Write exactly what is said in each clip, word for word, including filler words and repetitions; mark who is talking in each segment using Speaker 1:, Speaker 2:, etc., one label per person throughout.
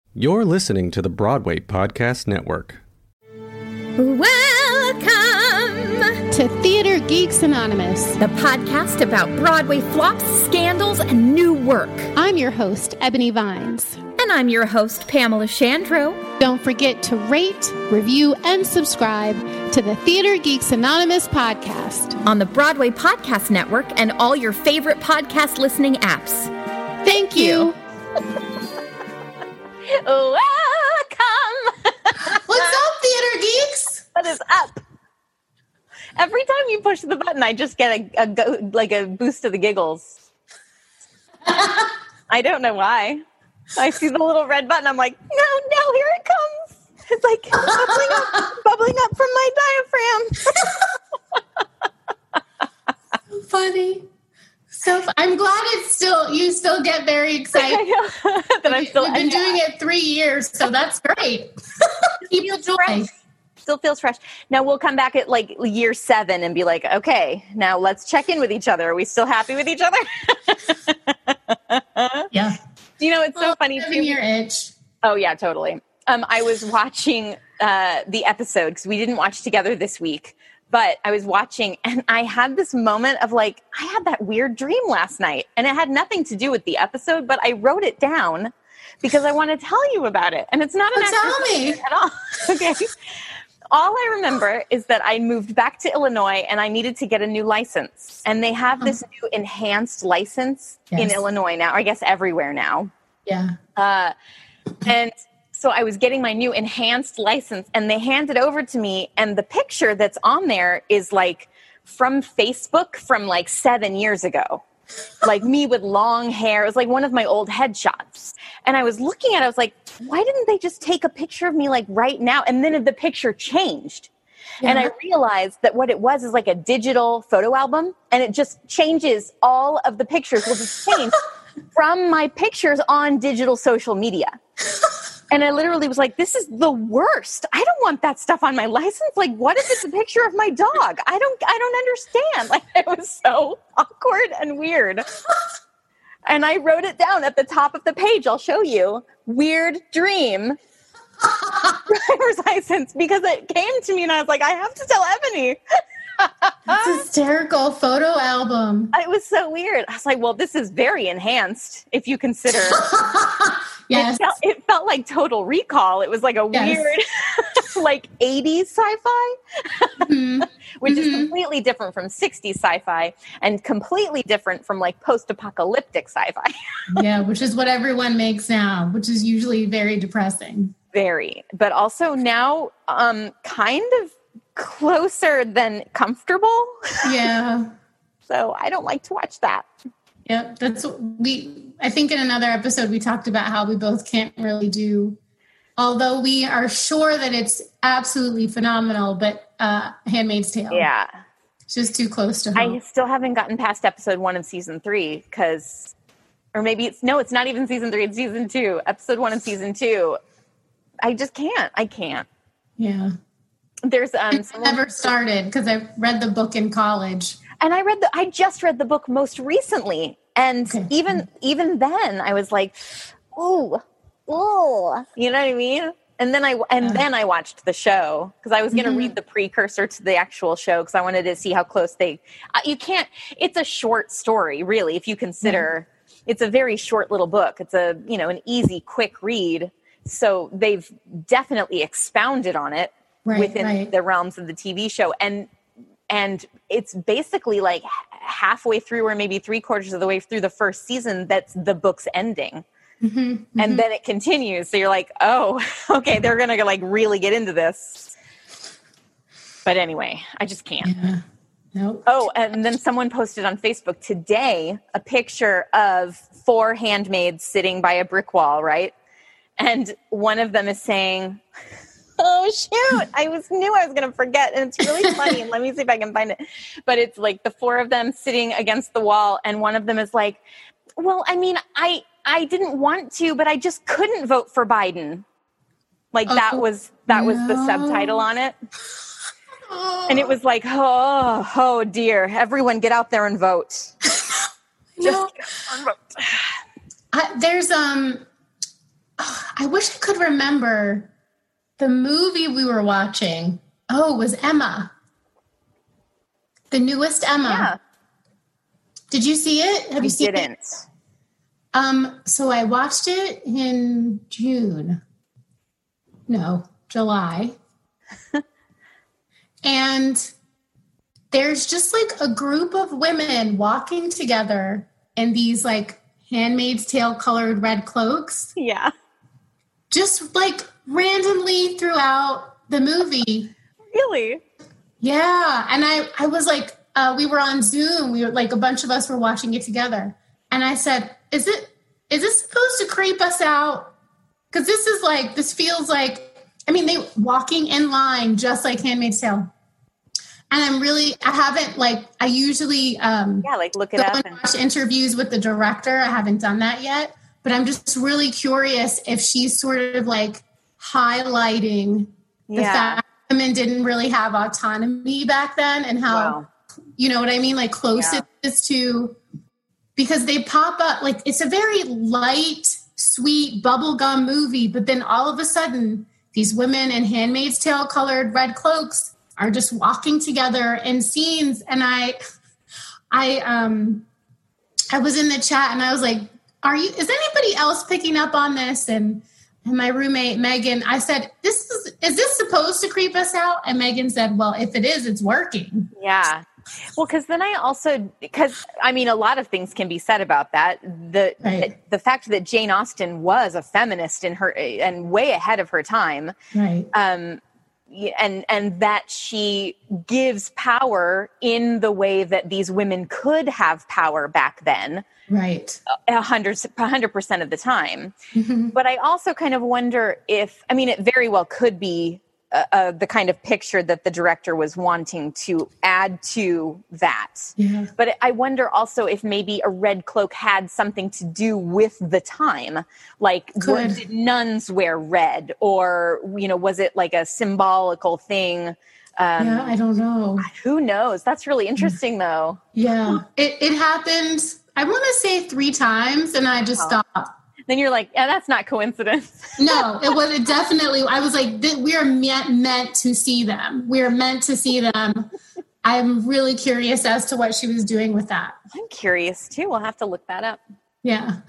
Speaker 1: You're listening to the Broadway Podcast Network.
Speaker 2: Welcome
Speaker 3: to Theater Geeks Anonymous,
Speaker 2: the podcast about Broadway flops, scandals, and new work.
Speaker 3: I'm your host, Ebony Vines.
Speaker 2: And I'm your host, Pamela Shandro.
Speaker 3: Don't forget to rate, review, and subscribe to the Theater Geeks Anonymous podcast
Speaker 2: on the Broadway Podcast Network and all your favorite podcast listening apps.
Speaker 3: Thank you.
Speaker 2: Welcome.
Speaker 4: What's up, Theater Geeks?
Speaker 5: What is up? Every time you push the button, I just get a, a go, like a boost of the giggles. I don't know why. I see the little red button. I'm like, no, no, here it comes. It's like bubbling up, bubbling up from my diaphragm.
Speaker 4: So funny. So I'm glad it's still, you still get very excited.
Speaker 5: that I'm still
Speaker 4: We've been doing it three years, so that's great. Keep the joy.
Speaker 5: Still feels fresh. Now we'll come back at like year seven and be like, okay, now let's check in with each other. Are we still happy with each other?
Speaker 4: Yeah.
Speaker 5: You know, it's
Speaker 4: well,
Speaker 5: so funny
Speaker 4: too. Your itch.
Speaker 5: Oh yeah, totally. Um, I was watching uh, the episode because we didn't watch together this week. But I was watching and I had this moment of like, I had that weird dream last night and it had nothing to do with the episode, but I wrote it down because I want to tell you about it. And it's not an
Speaker 4: well, tell me
Speaker 5: at all. Okay. All I remember is that I moved back to Illinois and I needed to get a new license. And they have this new enhanced license yes. in Illinois now, or I guess everywhere now.
Speaker 4: Yeah.
Speaker 5: Uh, and So I was getting my new enhanced license and they handed over to me and the picture that's on there is like from Facebook from like seven years ago. Like me with long hair. It was like one of my old headshots. And I was looking at it, I was like, why didn't they just take a picture of me like right now? And then the picture changed. Yeah. And I realized that what it was is like a digital photo album and it just changes all of the pictures will just change from my pictures on digital social media. And I literally was like, this is the worst. I don't want that stuff on my license. Like, what if it's a picture of my dog? I don't, I don't understand. Like, it was so awkward and weird. And I wrote it down at the top of the page. I'll show you. Weird dream. Driver's license. Because it came to me and I was like, I have to tell Ebony.
Speaker 4: It's hysterical photo album.
Speaker 5: It was so weird. I was like, well, this is very enhanced if you consider.
Speaker 4: Yes.
Speaker 5: It felt, it felt like Total Recall. It was like a yes. weird, like eighties sci-fi, mm-hmm. which mm-hmm. is completely different from sixties sci-fi and completely different from like post-apocalyptic sci-fi.
Speaker 4: Yeah, which is what everyone makes now, which is usually very depressing.
Speaker 5: Very. But also now um, kind of closer than comfortable.
Speaker 4: Yeah.
Speaker 5: So I don't like to watch that.
Speaker 4: Yep, that's what we. I think in another episode we talked about how we both can't really do, although we are sure that it's absolutely phenomenal. But uh, Handmaid's Tale,
Speaker 5: yeah,
Speaker 4: it's just too close to home.
Speaker 5: I still haven't gotten past episode one of season three because, or maybe it's no, it's not even season three; it's season two. Episode one of season two. I just can't. I can't.
Speaker 4: Yeah,
Speaker 5: there's um.
Speaker 4: It's never started because I read the book in college.
Speaker 5: And I read the, I just read the book most recently. And okay. even, even then I was like, ooh, ooh, you know what I mean? And then I, and yeah. then I watched the show because I was going to mm-hmm. read the precursor to the actual show because I wanted to see how close they, uh, you can't, it's a short story really. If you consider mm-hmm. it's a very short little book. It's a, you know, an easy, quick read. So they've definitely expounded on it right, within right. the realms of the T V show. And, And it's basically like halfway through or maybe three quarters of the way through the first season that's the book's ending. Mm-hmm, mm-hmm. And then it continues. So you're like, oh, okay, they're going to like really get into this. But anyway, I just can't.
Speaker 4: Yeah. Nope.
Speaker 5: Oh, and then someone posted on Facebook today a picture of four handmaids sitting by a brick wall, right? And one of them is saying... Oh, shoot. I was knew I was going to forget. And it's really funny. And let me see if I can find it. But it's like the four of them sitting against the wall. And one of them is like, well, I mean, I, I didn't want to, but I just couldn't vote for Biden. Like oh, that was, that no. was the subtitle on it. Oh. And it was like, oh, oh dear. Everyone get out there and vote. Just
Speaker 4: no.
Speaker 5: get out and vote.
Speaker 4: I, there's, um, oh, I wish I could remember the movie we were watching. Oh, it was Emma. The newest Emma.
Speaker 5: Yeah.
Speaker 4: Did you see it? Have
Speaker 5: I
Speaker 4: you seen
Speaker 5: didn't.
Speaker 4: it? Um, so I watched it in June. No, July. And there's just like a group of women walking together in these like Handmaid's Tale colored red cloaks.
Speaker 5: Yeah.
Speaker 4: Just like randomly throughout the movie.
Speaker 5: Really?
Speaker 4: Yeah. And I, I was like, uh, we were on Zoom. We were like, a bunch of us were watching it together. And I said, is it, is this supposed to creep us out? Because this is like, this feels like, I mean, they walking in line just like Handmaid's Tale. And I'm really, I haven't like, I usually um,
Speaker 5: yeah, like look it
Speaker 4: go
Speaker 5: up
Speaker 4: and
Speaker 5: and
Speaker 4: watch interviews with the director. I haven't done that yet, but I'm just really curious if she's sort of like highlighting the
Speaker 5: Yeah.
Speaker 4: fact that women didn't really have autonomy back then and how,
Speaker 5: Wow.
Speaker 4: you know what I mean? Like close
Speaker 5: Yeah.
Speaker 4: it is to, because they pop up, like it's a very light, sweet bubblegum movie, but then all of a sudden these women in Handmaid's Tale colored red cloaks are just walking together in scenes. And I, I, um, I was in the chat and I was like, are you, is anybody else picking up on this? And, and my roommate, Megan, I said, this is, is this supposed to creep us out? And Megan said, well, if it is, it's working.
Speaker 5: Yeah. Well, because then I also, because I mean, a lot of things can be said about that. The,
Speaker 4: Right.
Speaker 5: the the fact that Jane Austen was a feminist in her and way ahead of her time,
Speaker 4: Right.
Speaker 5: um, y- and and that she gives power in the way that these women could have power back then,
Speaker 4: Right.
Speaker 5: a hundred a hundred percent of the time.
Speaker 4: Mm-hmm.
Speaker 5: But I also kind of wonder if, I mean, it very well could be uh, uh, the kind of picture that the director was wanting to add to that.
Speaker 4: Yeah.
Speaker 5: But I wonder also if maybe a red cloak had something to do with the time. Like, were,
Speaker 4: Could.
Speaker 5: did nuns wear red? Or, you know, was it like a symbolical thing? Um,
Speaker 4: Yeah. I don't know.
Speaker 5: Who knows? That's really interesting, though.
Speaker 4: Yeah. It, it happened, I want to say three times and I just
Speaker 5: Oh.
Speaker 4: stopped.
Speaker 5: Then you're like, yeah, that's not coincidence.
Speaker 4: No, it was it definitely. I was like, th- we are meant meant to see them. We are meant to see them. I'm really curious as to what she was doing with that.
Speaker 5: I'm curious, too. We'll have to look that up.
Speaker 4: Yeah,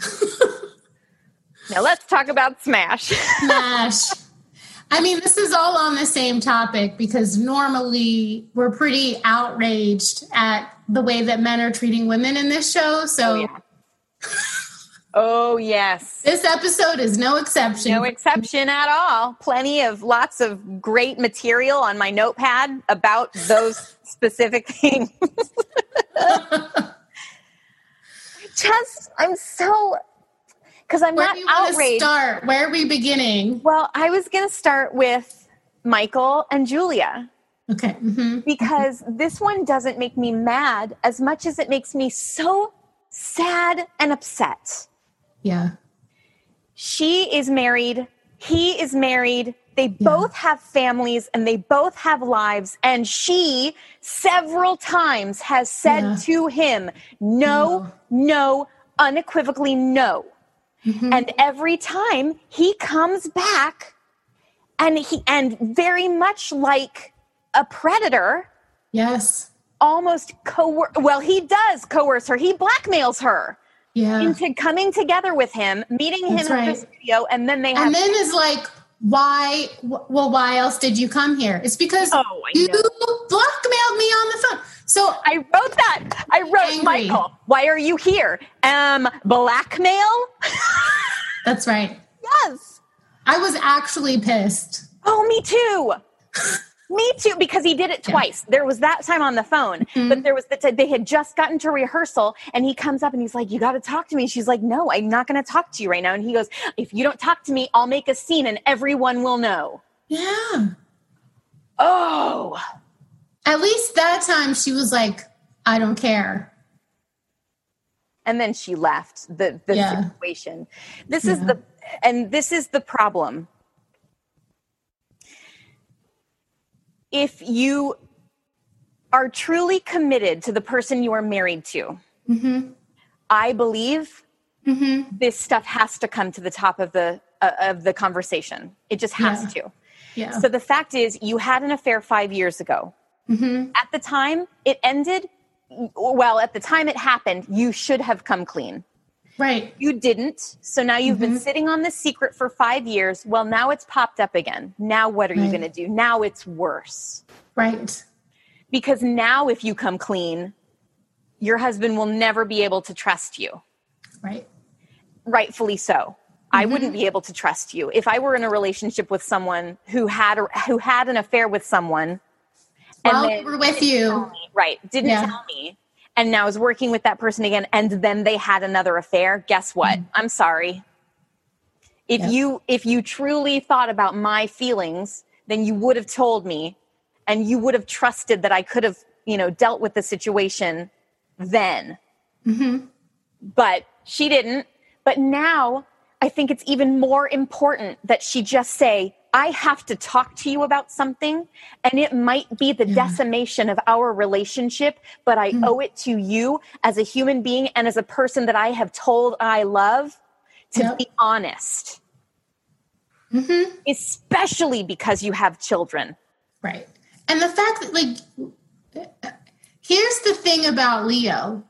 Speaker 5: Now let's talk about Smash.
Speaker 4: Smash. I mean, this is all on the same topic because normally we're pretty outraged at the way that men are treating women in this show. So
Speaker 5: Oh, yeah. Oh, yes.
Speaker 4: this episode is no exception.
Speaker 5: No exception at all. Plenty of lots of great material on my notepad about those specific things. Just, I'm so, because I'm
Speaker 4: Where
Speaker 5: not
Speaker 4: do you want to
Speaker 5: outraged.
Speaker 4: start? Where are we beginning?
Speaker 5: Well, I was going to start with Michael and Julia,
Speaker 4: Okay. hmm
Speaker 5: because this one doesn't make me mad as much as it makes me so sad and upset.
Speaker 4: Yeah.
Speaker 5: She is married. He is married. They both have families and they both have lives. And she several times has said
Speaker 4: Yeah.
Speaker 5: to him, no, no, unequivocally no.
Speaker 4: Mhm.
Speaker 5: And every time he comes back and he, and very much like a predator,
Speaker 4: Yes.
Speaker 5: almost coer, well, he does coerce her. He blackmails her
Speaker 4: Yeah.
Speaker 5: into coming together with him, meeting him
Speaker 4: That's
Speaker 5: in
Speaker 4: right.
Speaker 5: the studio, and then they have.
Speaker 4: And then is like, why? wh- Well, why else did you come here? It's because
Speaker 5: Oh, I
Speaker 4: you
Speaker 5: know.
Speaker 4: blackmailed me on the phone. So
Speaker 5: I wrote that. I wrote,
Speaker 4: Angry.
Speaker 5: Michael, why are you here? Um, blackmail?
Speaker 4: that's right.
Speaker 5: Yes.
Speaker 4: I was actually pissed.
Speaker 5: Oh, me too. Me too, because he did it twice. There was that time on the phone, but there was the t- they had just gotten to rehearsal, and he comes up and he's like, "You got to talk to me." She's like, "No, I'm not going to talk to you right now." And he goes, "If you don't talk to me, I'll make a scene, and everyone will know."
Speaker 4: Yeah.
Speaker 5: Oh,
Speaker 4: At least that time she was like, I don't care.
Speaker 5: and then she left the the
Speaker 4: Yeah.
Speaker 5: situation. This is
Speaker 4: Yeah.
Speaker 5: the and this is the problem. If you are truly committed to the person you are married to,
Speaker 4: Mm-hmm.
Speaker 5: I believe
Speaker 4: Mm-hmm.
Speaker 5: this stuff has to come to the top of the uh, of the conversation. It just has
Speaker 4: Yeah.
Speaker 5: to.
Speaker 4: Yeah.
Speaker 5: So the fact is, you had an affair five years ago.
Speaker 4: Mm-hmm.
Speaker 5: At the time it ended, well, at the time it happened, you should have come clean.
Speaker 4: Right.
Speaker 5: You didn't. So now you've
Speaker 4: Mm-hmm.
Speaker 5: been sitting on this secret for five years. Well, now it's popped up again. Now what are you
Speaker 4: Right.
Speaker 5: going to do? Now it's worse.
Speaker 4: Right.
Speaker 5: Because now if you come clean, your husband will never be able to trust you.
Speaker 4: Right.
Speaker 5: Rightfully so. I wouldn't be able to trust you. If I were in a relationship with someone who had a, who had an affair with someone,
Speaker 4: While
Speaker 5: then
Speaker 4: we were with
Speaker 5: didn't
Speaker 4: you.
Speaker 5: tell me, right, didn't
Speaker 4: Yeah.
Speaker 5: tell me, and now is working with that person again, and then they had another affair, guess what? I'm sorry. If
Speaker 4: Yep.
Speaker 5: you if you truly thought about my feelings, then you would have told me, and you would have trusted that I could have, you know, dealt with the situation then. But she didn't. But now I think it's even more important that she just say, I have to talk to you about something, and it might be the decimation of our relationship, but I owe it to you as a human being and as a person that I have told I love to
Speaker 4: Yep.
Speaker 5: be honest. Especially because you have children.
Speaker 4: Right. And the fact that, like, here's the thing about Leo.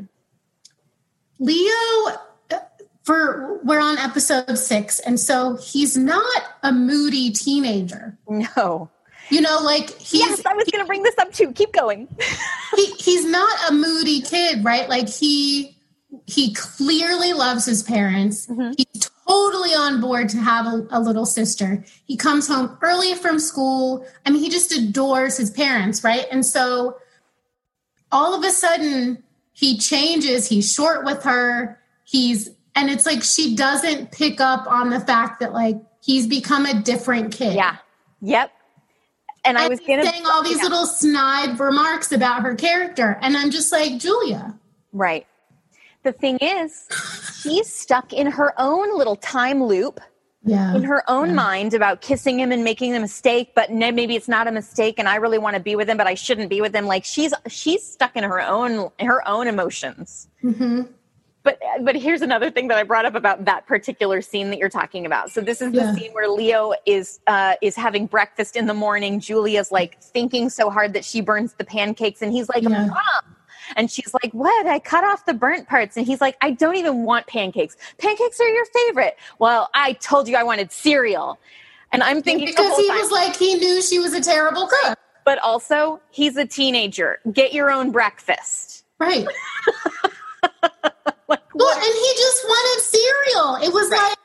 Speaker 4: Leo, uh, for we're on episode six, and so he's not a moody teenager.
Speaker 5: No.
Speaker 4: You know, like he's
Speaker 5: Yes, I was going to bring this up too. Keep going.
Speaker 4: he, he's not a moody kid, right? Like he he clearly loves his parents. He's totally on board to have a, a little sister. He comes home early from school. I mean, he just adores his parents, right? And so all of a sudden he changes. He's short with her. He's and it's like she doesn't pick up on the fact that like he's become a different kid.
Speaker 5: Yeah. Yep. And I
Speaker 4: And
Speaker 5: was
Speaker 4: he's
Speaker 5: going to
Speaker 4: saying all these little snide remarks about her character. And I'm just like, Julia.
Speaker 5: Right. The thing is, she's stuck in her own little time loop,
Speaker 4: Yeah.
Speaker 5: in her own mind about kissing him and making a mistake, but ne- maybe it's not a mistake and I really want to be with him, but I shouldn't be with him. Like she's she's stuck in her own her own emotions.
Speaker 4: Mm-hmm.
Speaker 5: But but here's another thing that I brought up about that particular scene that you're talking about. So this is the
Speaker 4: Yeah.
Speaker 5: scene where Leo is uh, is having breakfast in the morning. Julia's like thinking so hard that she burns the pancakes, and he's like,
Speaker 4: Yeah.
Speaker 5: "Mom." And she's like, what? I cut off the burnt parts. And he's like, I don't even want pancakes. Pancakes are your favorite. Well, I told you I wanted cereal. And I'm thinking the
Speaker 4: Because
Speaker 5: whole
Speaker 4: he
Speaker 5: time,
Speaker 4: was like, he knew she was a terrible cook.
Speaker 5: but also he's a teenager. Get your own breakfast.
Speaker 4: Right.
Speaker 5: Like,
Speaker 4: Well,
Speaker 5: what?
Speaker 4: and he just wanted cereal. It was
Speaker 5: Right.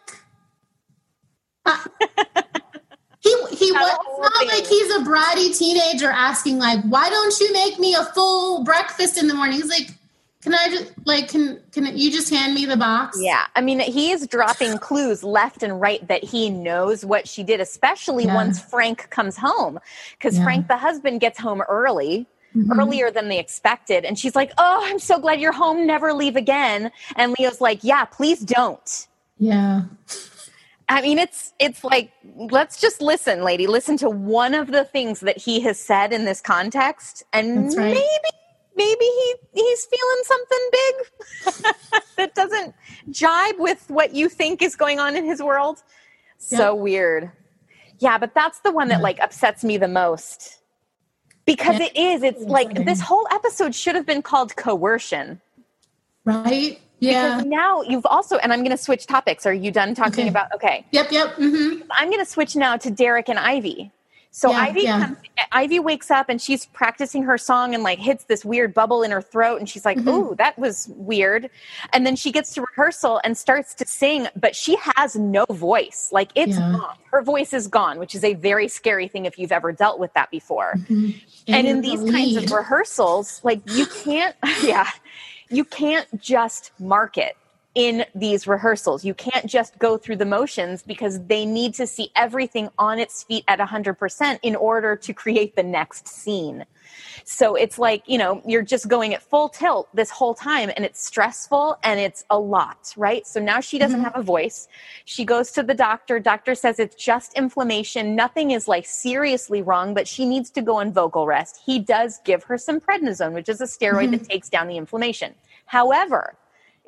Speaker 4: like, uh, he, he
Speaker 5: That
Speaker 4: was
Speaker 5: whole
Speaker 4: not
Speaker 5: thing.
Speaker 4: like he's a bratty teenager asking like, why don't you make me a full breakfast in the morning? He's like, can I just like, can, can you just hand me the box?
Speaker 5: Yeah. I mean, he is dropping clues left and right that he knows what she did, especially
Speaker 4: Yeah.
Speaker 5: once Frank comes home. Because
Speaker 4: Yeah.
Speaker 5: Frank, the husband, gets home early. Earlier than they expected. And she's like, oh, I'm so glad you're home. Never leave again. And Leo's like, yeah, please don't.
Speaker 4: Yeah.
Speaker 5: I mean, it's it's like, let's just listen, lady. Listen to one of the things that he has said in this context. And
Speaker 4: That's right.
Speaker 5: maybe, maybe he he's feeling something big that doesn't jibe with what you think is going on in his world. So
Speaker 4: Yeah.
Speaker 5: weird. Yeah, but that's the one that like upsets me the most. Because
Speaker 4: Yeah.
Speaker 5: it is, it's like this whole episode should have been called coercion.
Speaker 4: Right. Yeah.
Speaker 5: Because now you've also, and I'm going to switch topics. Are you done talking
Speaker 4: Okay.
Speaker 5: about, okay.
Speaker 4: Yep. Yep. Mm-hmm.
Speaker 5: I'm going to switch now to Derek and Ivy. So
Speaker 4: Yeah,
Speaker 5: Ivy
Speaker 4: yeah.
Speaker 5: comes, Ivy wakes up and she's practicing her song and like hits this weird bubble in her throat. And she's like,
Speaker 4: Mm-hmm.
Speaker 5: ooh, that was weird. And then she gets to rehearsal and starts to sing, but she has no voice. Like it's
Speaker 4: Yeah.
Speaker 5: gone. Her voice is gone, which is a very scary thing if you've ever dealt with that before.
Speaker 4: Mm-hmm.
Speaker 5: And in
Speaker 4: you're
Speaker 5: these
Speaker 4: the
Speaker 5: kinds
Speaker 4: lead.
Speaker 5: of rehearsals, like you can't, yeah, you can't just market in these rehearsals. You can't just go through the motions because they need to see everything on its feet at one hundred percent in order to create the next scene. So it's like, you know, you're just going at full tilt this whole time and it's stressful and it's a lot, right? So now she doesn't have a voice. She goes to the doctor. Doctor says it's just inflammation. Nothing is like seriously wrong, but she needs to go on vocal rest. He does give her some prednisone, which is a steroid that takes down the inflammation. However,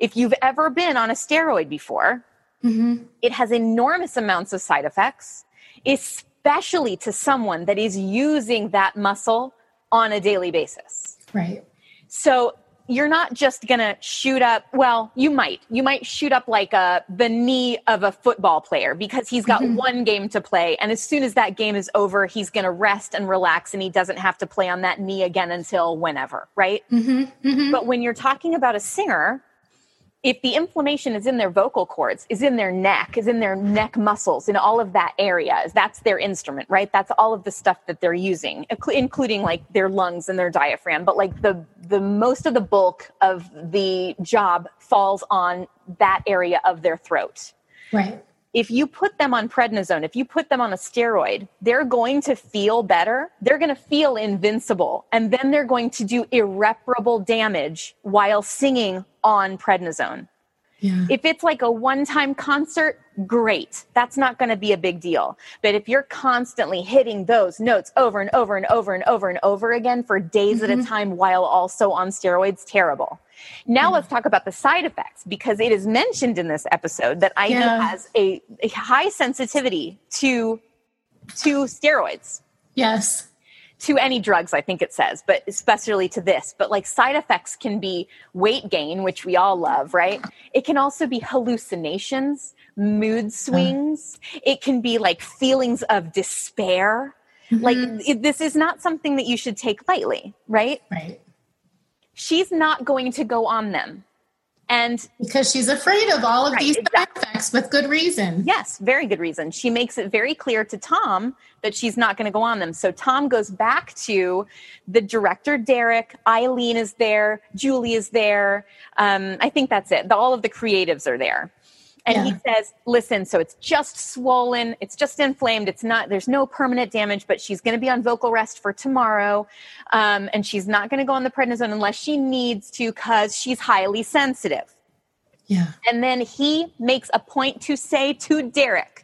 Speaker 5: if you've ever been on a steroid before, mm-hmm. it has enormous amounts of side effects, especially to someone that is using that muscle on a daily basis.
Speaker 4: Right.
Speaker 5: So you're not just going to shoot up. Well, you might, you might shoot up like a, the knee of a football player because he's got mm-hmm. one game to play. And as soon as that game is over, he's going to rest and relax and he doesn't have to play on that knee again until whenever. Right. Mm-hmm. Mm-hmm. But when you're talking about a singer, if the inflammation is in their vocal cords, is in their neck, is in their neck muscles, in all of that area, that's their instrument, right? That's all of the stuff that they're using, including like their lungs and their diaphragm. But like the, the most of the bulk of the job falls on that area of their throat.
Speaker 4: Right.
Speaker 5: If you put them on prednisone, if you put them on a steroid, they're going to feel better. They're going to feel invincible. And then they're going to do irreparable damage while singing on prednisone. Yeah. If it's like a one-time concert, great. That's not going to be a big deal. But if you're constantly hitting those notes over and over and over and over and over again for days mm-hmm. at a time while also on steroids, terrible. Now mm-hmm. let's talk about the side effects, because it is mentioned in this episode that Ivy yeah. has a, a high sensitivity to, to steroids.
Speaker 4: Yes.
Speaker 5: To any drugs, I think it says, but especially to this. But like side effects can be weight gain, which we all love, right? It can also be hallucinations, mood swings. Uh. It can be like feelings of despair. Mm-hmm. Like it, this is not something that you should take lightly, right?
Speaker 4: Right.
Speaker 5: She's not going to go on them. And
Speaker 4: because she's afraid of all of right, these exactly. side effects with good reason.
Speaker 5: Yes, very good reason. She makes it very clear to Tom that she's not going to go on them. So Tom goes back to the director, Derek. Eileen is there. Julie is there. Um, I think that's it. The, all of the creatives are there. And yeah. he says, listen, so it's just swollen. It's just inflamed. It's not, there's no permanent damage, but she's going to be on vocal rest for tomorrow. Um, and she's not going to go on the prednisone unless she needs to, because she's highly sensitive.
Speaker 4: Yeah.
Speaker 5: And then he makes a point to say to Derek,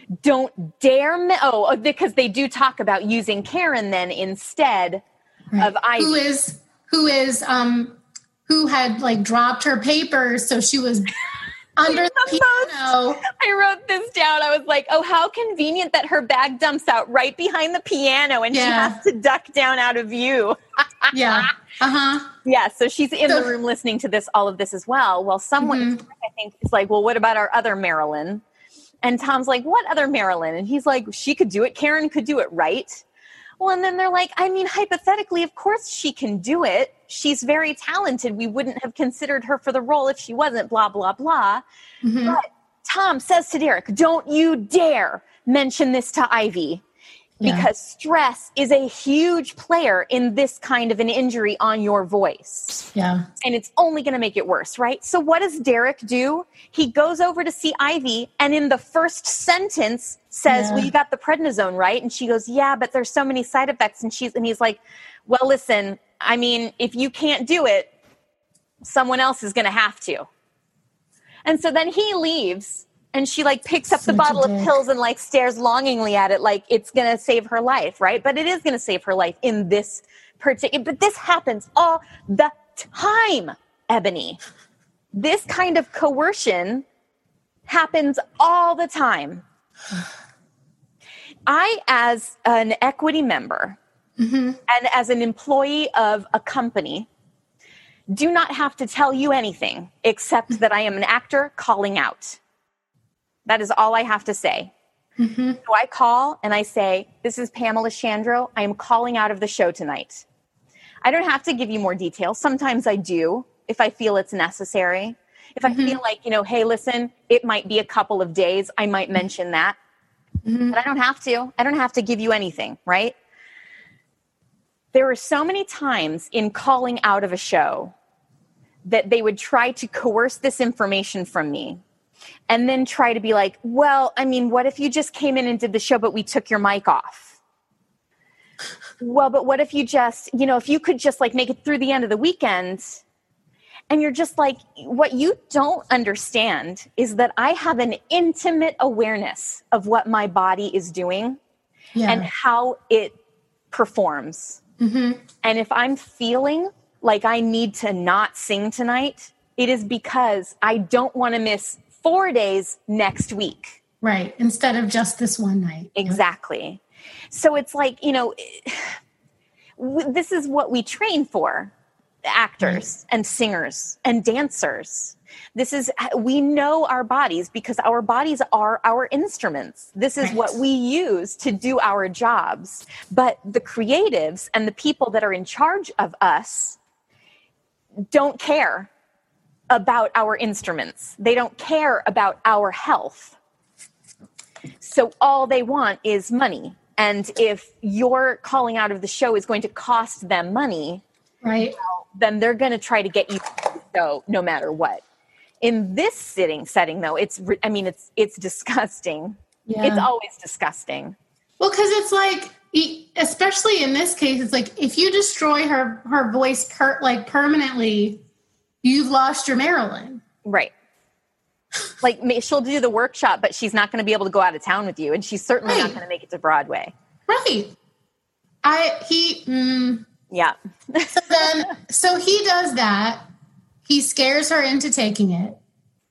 Speaker 5: don't dare, me- oh, because they do talk about using Karen then instead right. of Ivy.
Speaker 4: Who is, who is, um, who had like dropped her papers. So she was under the, the piano.
Speaker 5: Most, I wrote this down. I was like, oh, how convenient that her bag dumps out right behind the piano and yeah. she has to duck down out of view.
Speaker 4: yeah. Uh-huh.
Speaker 5: Yeah. So she's in so, the room listening to this, all of this as well. Well, someone, mm-hmm. I think, is like, well, what about our other Marilyn? And Tom's like, what other Marilyn? And he's like, she could do it. Karen could do it, right? Well, and then they're like, I mean, hypothetically, of course she can do it. She's very talented. We wouldn't have considered her for the role if she wasn't, blah, blah, blah. Mm-hmm. But Tom says to Derek, don't you dare mention this to Ivy, yeah. because stress is a huge player in this kind of an injury on your voice.
Speaker 4: Yeah.
Speaker 5: And it's only going to make it worse, right? So what does Derek do? He goes over to see Ivy, and in the first sentence says, yeah. well, you got the prednisone, right? And she goes, yeah, but there's so many side effects. And she's, and he's like, well, listen, I mean, if you can't do it, someone else is going to have to. And so then he leaves, and she like picks up Such the bottle of pills and like stares longingly at it like it's going to save her life, right? But it is going to save her life in this particular, but this happens all the time, Ebony. This kind of coercion happens all the time. I, as an equity member mm-hmm. and as an employee of a company, do not have to tell you anything except that I am an actor calling out. That is all I have to say. Mm-hmm. So I call and I say, this is Pamela Shandro. I am calling out of the show tonight. I don't have to give you more details. Sometimes I do if I feel it's necessary. If I mm-hmm. feel like, you know, hey, listen, it might be a couple of days, I might mention that. Mm-hmm. But I don't have to. I don't have to give you anything, right? There are so many times in calling out of a show that they would try to coerce this information from me and then try to be like, well, I mean, what if you just came in and did the show, but we took your mic off? Well, but what if you just, you know, if you could just like make it through the end of the weekend? And you're just like, what you don't understand is that I have an intimate awareness of what my body is doing yeah. and how it performs. Mm-hmm. And if I'm feeling like I need to not sing tonight, It is because I don't want to miss four days next week.
Speaker 4: Right. Instead of just this one night.
Speaker 5: Exactly. So it's like, you know, this is what we train for, actors and singers and dancers. This is, we know our bodies because our bodies are our instruments. This is
Speaker 4: right.
Speaker 5: what we use to do our jobs. But the creatives and the people that are in charge of us don't care about our instruments. They don't care about our health. So all they want is money. And if your calling out of the show is going to cost them money,
Speaker 4: right,
Speaker 5: well, then they're going to try to get you to the show no matter what. In this sitting setting, though, it's, I mean, it's, it's disgusting.
Speaker 4: Yeah.
Speaker 5: It's always disgusting.
Speaker 4: Well, because it's like, especially in this case, it's like, if you destroy her, her voice per, like permanently, you've lost your Marilyn.
Speaker 5: Right. Like, she'll do the workshop, but she's not going to be able to go out of town with you. And she's certainly
Speaker 4: right.
Speaker 5: not going to make it to Broadway.
Speaker 4: Right. I, he, mm,
Speaker 5: yeah.
Speaker 4: so then, so he does that. He scares her into taking it.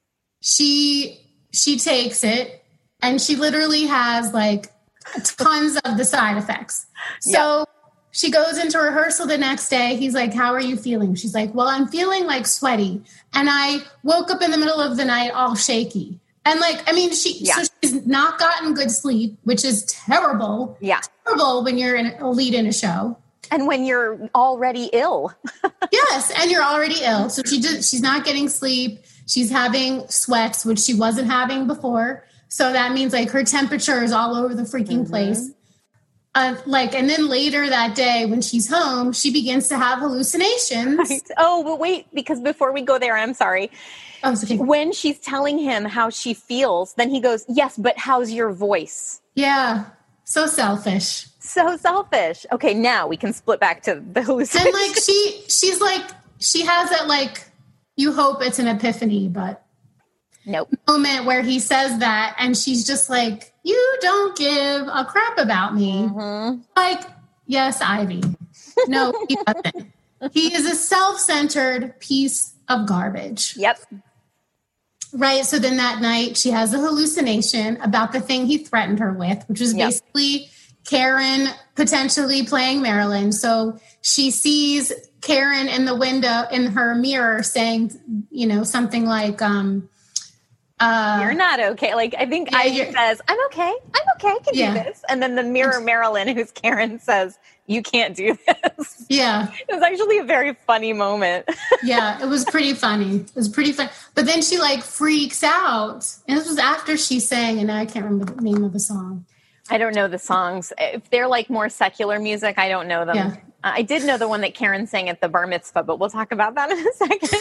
Speaker 4: She, she takes it, and she literally has like tons of the side effects. So yep. she goes into rehearsal the next day. He's like, how are you feeling? She's like, well, I'm feeling like sweaty. And I woke up in the middle of the night all shaky. And like, I mean, she, yeah. so she's not gotten good sleep, which is terrible.
Speaker 5: Yeah.
Speaker 4: Terrible when you're in a lead in a show.
Speaker 5: And when you're already ill.
Speaker 4: Yes. And you're already ill. So she just, she's not getting sleep. She's having sweats, which she wasn't having before. So that means like her temperature is all over the freaking mm-hmm. place. Uh, like, and then later that day when she's home, she begins to have hallucinations.
Speaker 5: Right. Oh, but wait, because before we go there, I'm sorry.
Speaker 4: Oh, it's okay.
Speaker 5: When she's telling him how she feels, then he goes, yes, but how's your voice?
Speaker 4: Yeah. So selfish.
Speaker 5: So selfish. Okay, now we can split back to the hallucination.
Speaker 4: And like she, she's like, she has that like, you hope it's an epiphany, but
Speaker 5: nope.
Speaker 4: moment where he says that, and she's just like, you don't give a crap about me.
Speaker 5: Mm-hmm.
Speaker 4: Like, yes, Ivy. No, he doesn't. He is a self-centered piece of garbage.
Speaker 5: Yep.
Speaker 4: Right. So then that night she has a hallucination about the thing he threatened her with, which was yep. basically Karen potentially playing Marilyn. So she sees Karen in the window in her mirror saying, you know, something like, um, Uh,
Speaker 5: you're not okay. Like, I think yeah, Ivy says, I'm okay. I'm okay. I can yeah. do this. And then the mirror Marilyn, who's Karen, says, you can't do this.
Speaker 4: Yeah.
Speaker 5: It was actually a very funny moment.
Speaker 4: Yeah, it was pretty funny. It was pretty fun. But then she like freaks out. And this was after she sang, and I can't remember the name of the song.
Speaker 5: I don't know the songs. If they're like more secular music, I don't know them.
Speaker 4: Yeah.
Speaker 5: Uh, I did know the one that Karen sang at the bar mitzvah, but we'll talk about that in a second.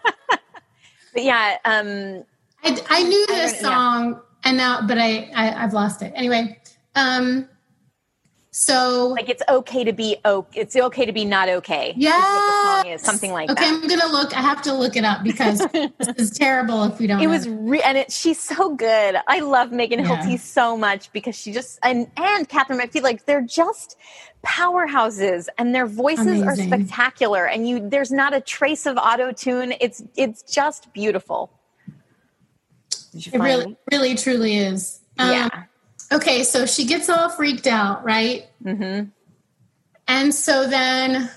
Speaker 5: But yeah, um,
Speaker 4: I, I knew this song, yeah. and now, but I, I I've lost it anyway. Um, so
Speaker 5: like it's okay to be okay. It's okay to be not okay.
Speaker 4: Yeah,
Speaker 5: the song is something like
Speaker 4: okay,
Speaker 5: that.
Speaker 4: Okay, I'm gonna look. I have to look it up because this is terrible if we don't.
Speaker 5: It was re- and it. She's so good. I love Megan
Speaker 4: yeah.
Speaker 5: Hilty so much because she just and and Catherine McPhee, like they're just powerhouses, and their voices Amazing. Are spectacular. And you, there's not a trace of auto tune. It's it's just beautiful.
Speaker 4: It really, really, truly is. Um,
Speaker 5: yeah.
Speaker 4: Okay, so she gets all freaked out, right?
Speaker 5: Mm-hmm.
Speaker 4: And so then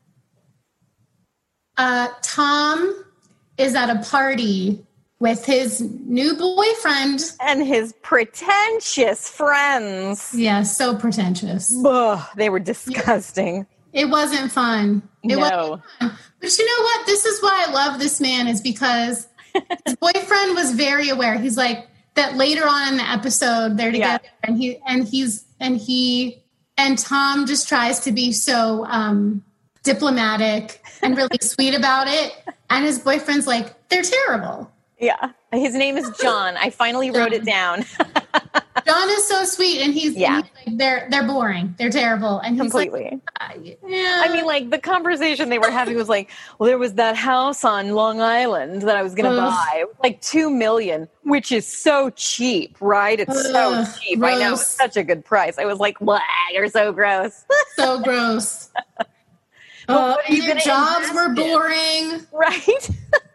Speaker 4: uh, Tom is at a party with his new boyfriend.
Speaker 5: And his pretentious friends.
Speaker 4: Yeah, so pretentious.
Speaker 5: Ugh, they were disgusting.
Speaker 4: It wasn't fun. It
Speaker 5: no.
Speaker 4: wasn't fun. But you know what? This is why I love this man, is because his boyfriend was very aware. He's like that later on in the episode they're together yeah. and he and he's and he and Tom just tries to be so um, diplomatic and really sweet about it. And his boyfriend's like, they're terrible.
Speaker 5: Yeah. His name is John. I finally wrote it down.
Speaker 4: John is so sweet, and he's,
Speaker 5: yeah.
Speaker 4: and he's like, they're they're boring. They're terrible. And he's
Speaker 5: completely.
Speaker 4: Like, uh, yeah.
Speaker 5: I mean, like the conversation they were having was like, well, there was that house on Long Island that I was going to buy, like two million, which is so cheap, right? It's uh, so cheap. Gross. I know, it's such a good price. I was like, blah, you're so gross.
Speaker 4: So gross. Uh, and their jobs were boring.
Speaker 5: Right?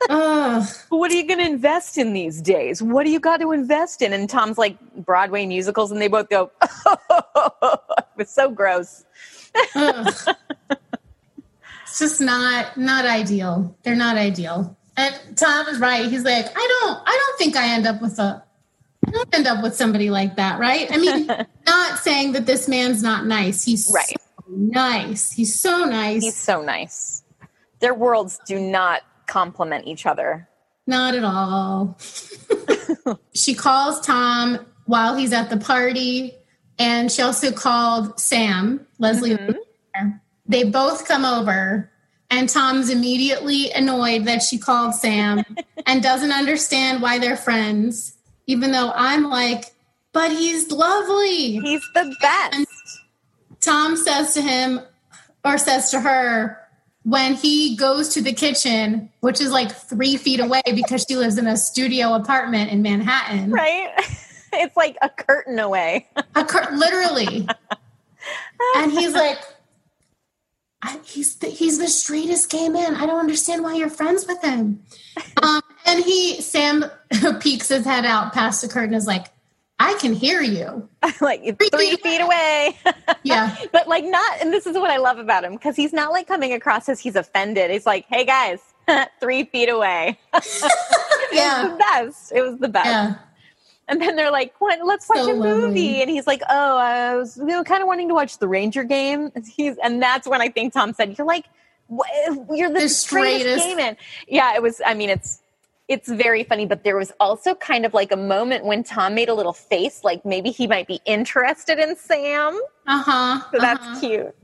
Speaker 4: Ugh.
Speaker 5: What are you going to invest in these days? What do you got to invest in? And Tom's like, Broadway musicals. And they both go, oh, it's so gross.
Speaker 4: It's just not, not ideal. They're not ideal. And Tom is right. He's like, I don't, I don't think I end up with a, I don't end up with somebody like that. Right. I mean, not saying that this man's not nice. He's
Speaker 5: right.
Speaker 4: so nice. He's so nice.
Speaker 5: He's so nice. Their worlds do not complement each other.
Speaker 4: Not at all. She calls Tom while he's at the party, and she also called Sam, Leslie. Mm-hmm. They both come over, and Tom's immediately annoyed that she called Sam and doesn't understand why they're friends, even though I'm like, but he's lovely.
Speaker 5: He's the best.
Speaker 4: And Tom says to him, or says to her, when he goes to the kitchen, which is like three feet away because she lives in a studio apartment in Manhattan.
Speaker 5: Right. It's like a curtain away.
Speaker 4: A cur- literally. And he's like, I, he's the, he's the straightest gay man. I don't understand why you're friends with him. Um, and he, Sam peeks his head out past the curtain, is like, I can hear you.
Speaker 5: Like three, three feet away.
Speaker 4: Yeah.
Speaker 5: But like not, and this is what I love about him, because he's not like coming across as he's offended. He's like, hey guys, three feet away.
Speaker 4: Yeah.
Speaker 5: It was the best. It was the best.
Speaker 4: Yeah.
Speaker 5: And then they're like, what, let's watch
Speaker 4: So
Speaker 5: a movie.
Speaker 4: lovely.
Speaker 5: And he's like, oh, I was you know, kind of wanting to watch the Ranger game. And he's, and that's when I think Tom said, you're like, what, you're the,
Speaker 4: The
Speaker 5: straightest
Speaker 4: straightest.
Speaker 5: gay man. Yeah, it was, I mean, it's, It's very funny, but there was also kind of like a moment when Tom made a little face, like maybe he might be interested in Sam.
Speaker 4: Uh-huh.
Speaker 5: So that's
Speaker 4: uh-huh.
Speaker 5: cute.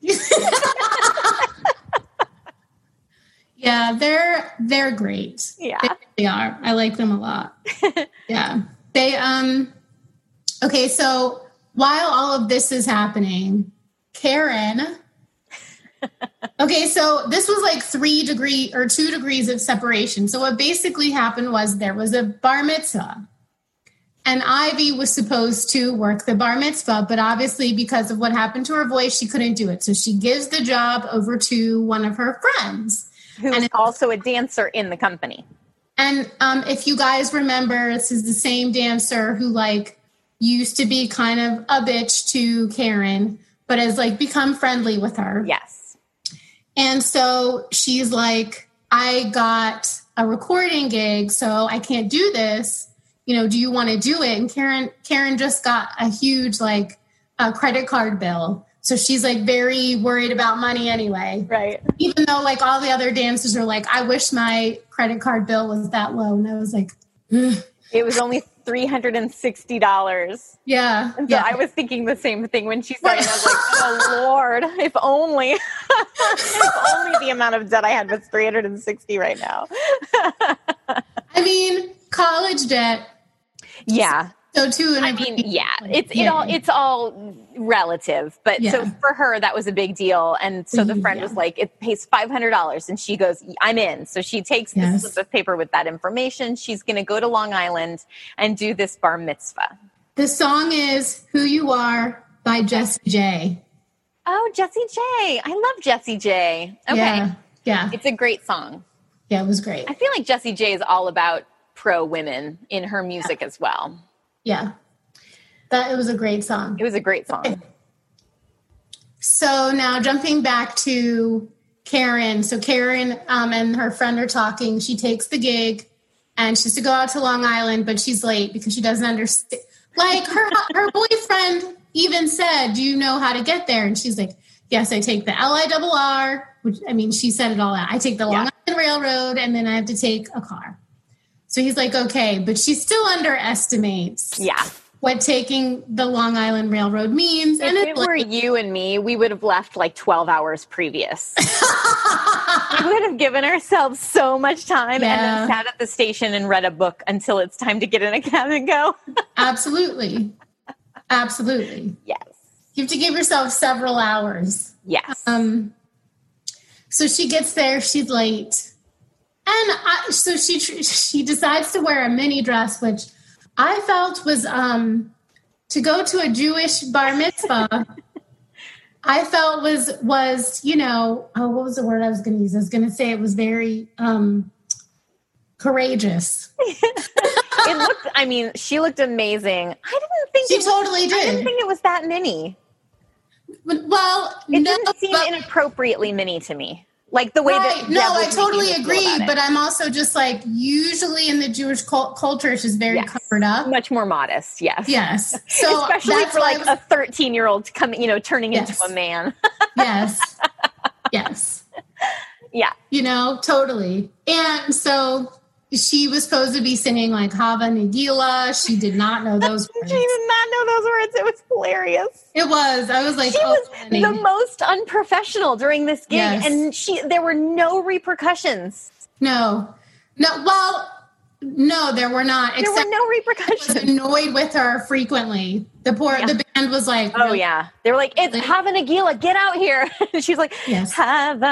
Speaker 4: Yeah, they're they're great.
Speaker 5: Yeah.
Speaker 4: They really are. I like them a lot. Yeah. They um okay, so while all of this is happening, Karen Okay, so this was like three degree or two degrees of separation. So what basically happened was there was a bar mitzvah. And Ivy was supposed to work the bar mitzvah, but obviously because of what happened to her voice, she couldn't do it. So she gives the job over to one of her friends.
Speaker 5: Who's
Speaker 4: And it-
Speaker 5: also a dancer in the company.
Speaker 4: And um, if you guys remember, this is the same dancer who like used to be kind of a bitch to Karen, but has like become friendly with her.
Speaker 5: Yes.
Speaker 4: And so she's like, I got a recording gig, so I can't do this. You know, do you want to do it? And Karen, Karen just got a huge like a credit card bill. So she's like very worried about money anyway.
Speaker 5: Right.
Speaker 4: Even though like all the other dancers are like, I wish my credit card bill was that low. And I was like, ugh.
Speaker 5: It was only three hundred sixty dollars.
Speaker 4: Yeah.
Speaker 5: And so
Speaker 4: yeah.
Speaker 5: I was thinking the same thing when she said it. I was like, oh, Lord, if only. If only the amount of debt I had was three hundred sixty right now.
Speaker 4: I mean, college debt.
Speaker 5: Yeah.
Speaker 4: So too. And
Speaker 5: I mean, yeah, it's it all it's all relative, but
Speaker 4: Yeah.
Speaker 5: so for her that was a big deal, and so the friend
Speaker 4: Yeah.
Speaker 5: was like, "It pays five hundred dollars," and she goes, "I'm in." So she takes
Speaker 4: Yes.
Speaker 5: this slip of paper with that information. She's going to go to Long Island and do this bar mitzvah.
Speaker 4: The song is "Who You Are" by Jessie J.
Speaker 5: Oh, Jessie J! I love Jessie J. Okay,
Speaker 4: Yeah. Yeah.
Speaker 5: it's a great song.
Speaker 4: Yeah. It was great.
Speaker 5: I feel like Jessie J is all about pro women in her music as well.
Speaker 4: Yeah. That it was a great song.
Speaker 5: It was a great song.
Speaker 4: So now jumping back to Karen. So Karen um, and her friend are talking. She takes the gig and she's to go out to Long Island, but she's late because she doesn't understand. Like her, her boyfriend even said, do you know how to get there? And she's like, yes, I take the L I R R, which I mean, she said it all out. I take the Long
Speaker 5: Yeah.
Speaker 4: Island Railroad and then I have to take a car. So he's like, okay, but she still underestimates
Speaker 5: Yeah.
Speaker 4: what taking the Long Island Railroad means.
Speaker 5: If
Speaker 4: and
Speaker 5: it
Speaker 4: it's
Speaker 5: were
Speaker 4: like,
Speaker 5: you and me, we would have left like twelve hours previous. We would have given ourselves so much time and
Speaker 4: Yeah.
Speaker 5: then sat at the station and read a book until it's time to get in a cab and go.
Speaker 4: absolutely. Absolutely.
Speaker 5: Yes.
Speaker 4: You have to give yourself several hours.
Speaker 5: Yes.
Speaker 4: Um, so she gets there, she's late. And I, so she she decides to wear a mini dress, which I felt was um, to go to a Jewish bar mitzvah. I felt was was you know oh what was the word I was going to use? I was going to say it was very um, courageous.
Speaker 5: It looked, I mean, she looked amazing. I didn't think
Speaker 4: She
Speaker 5: it
Speaker 4: totally
Speaker 5: was,
Speaker 4: did.
Speaker 5: I didn't think it was that mini.
Speaker 4: Well,
Speaker 5: It
Speaker 4: no,
Speaker 5: didn't seem
Speaker 4: but-
Speaker 5: inappropriately mini to me. Like the way
Speaker 4: right.
Speaker 5: that
Speaker 4: No,
Speaker 5: Deb
Speaker 4: I
Speaker 5: was
Speaker 4: totally
Speaker 5: making me feel
Speaker 4: agree.
Speaker 5: about
Speaker 4: But
Speaker 5: it.
Speaker 4: I'm also just like, usually in the Jewish cult- culture, she's very
Speaker 5: Yes.
Speaker 4: covered up.
Speaker 5: Much more modest, yes.
Speaker 4: Yes. So
Speaker 5: especially
Speaker 4: that's
Speaker 5: for
Speaker 4: why I
Speaker 5: like
Speaker 4: was-
Speaker 5: a thirteen-year-old coming, you know, turning
Speaker 4: Yes.
Speaker 5: into a man.
Speaker 4: yes. Yes.
Speaker 5: Yeah.
Speaker 4: You know, totally. And so she was supposed to be singing like Hava Nagila. She did not know those words.
Speaker 5: She did not know those words. It was hilarious.
Speaker 4: It was. I was like,
Speaker 5: She
Speaker 4: oh,
Speaker 5: was
Speaker 4: honey.
Speaker 5: the most unprofessional during this gig,
Speaker 4: Yes.
Speaker 5: and she there were no repercussions.
Speaker 4: No. No. Well, no, there were not.
Speaker 5: There
Speaker 4: Except
Speaker 5: were no
Speaker 4: I was
Speaker 5: repercussions.
Speaker 4: annoyed with her frequently. The poor,
Speaker 5: Yeah.
Speaker 4: the band was like,
Speaker 5: Oh yeah, they were like, "It's Hava Nagila, get out here!" And she's like,
Speaker 4: Yes.
Speaker 5: "Hava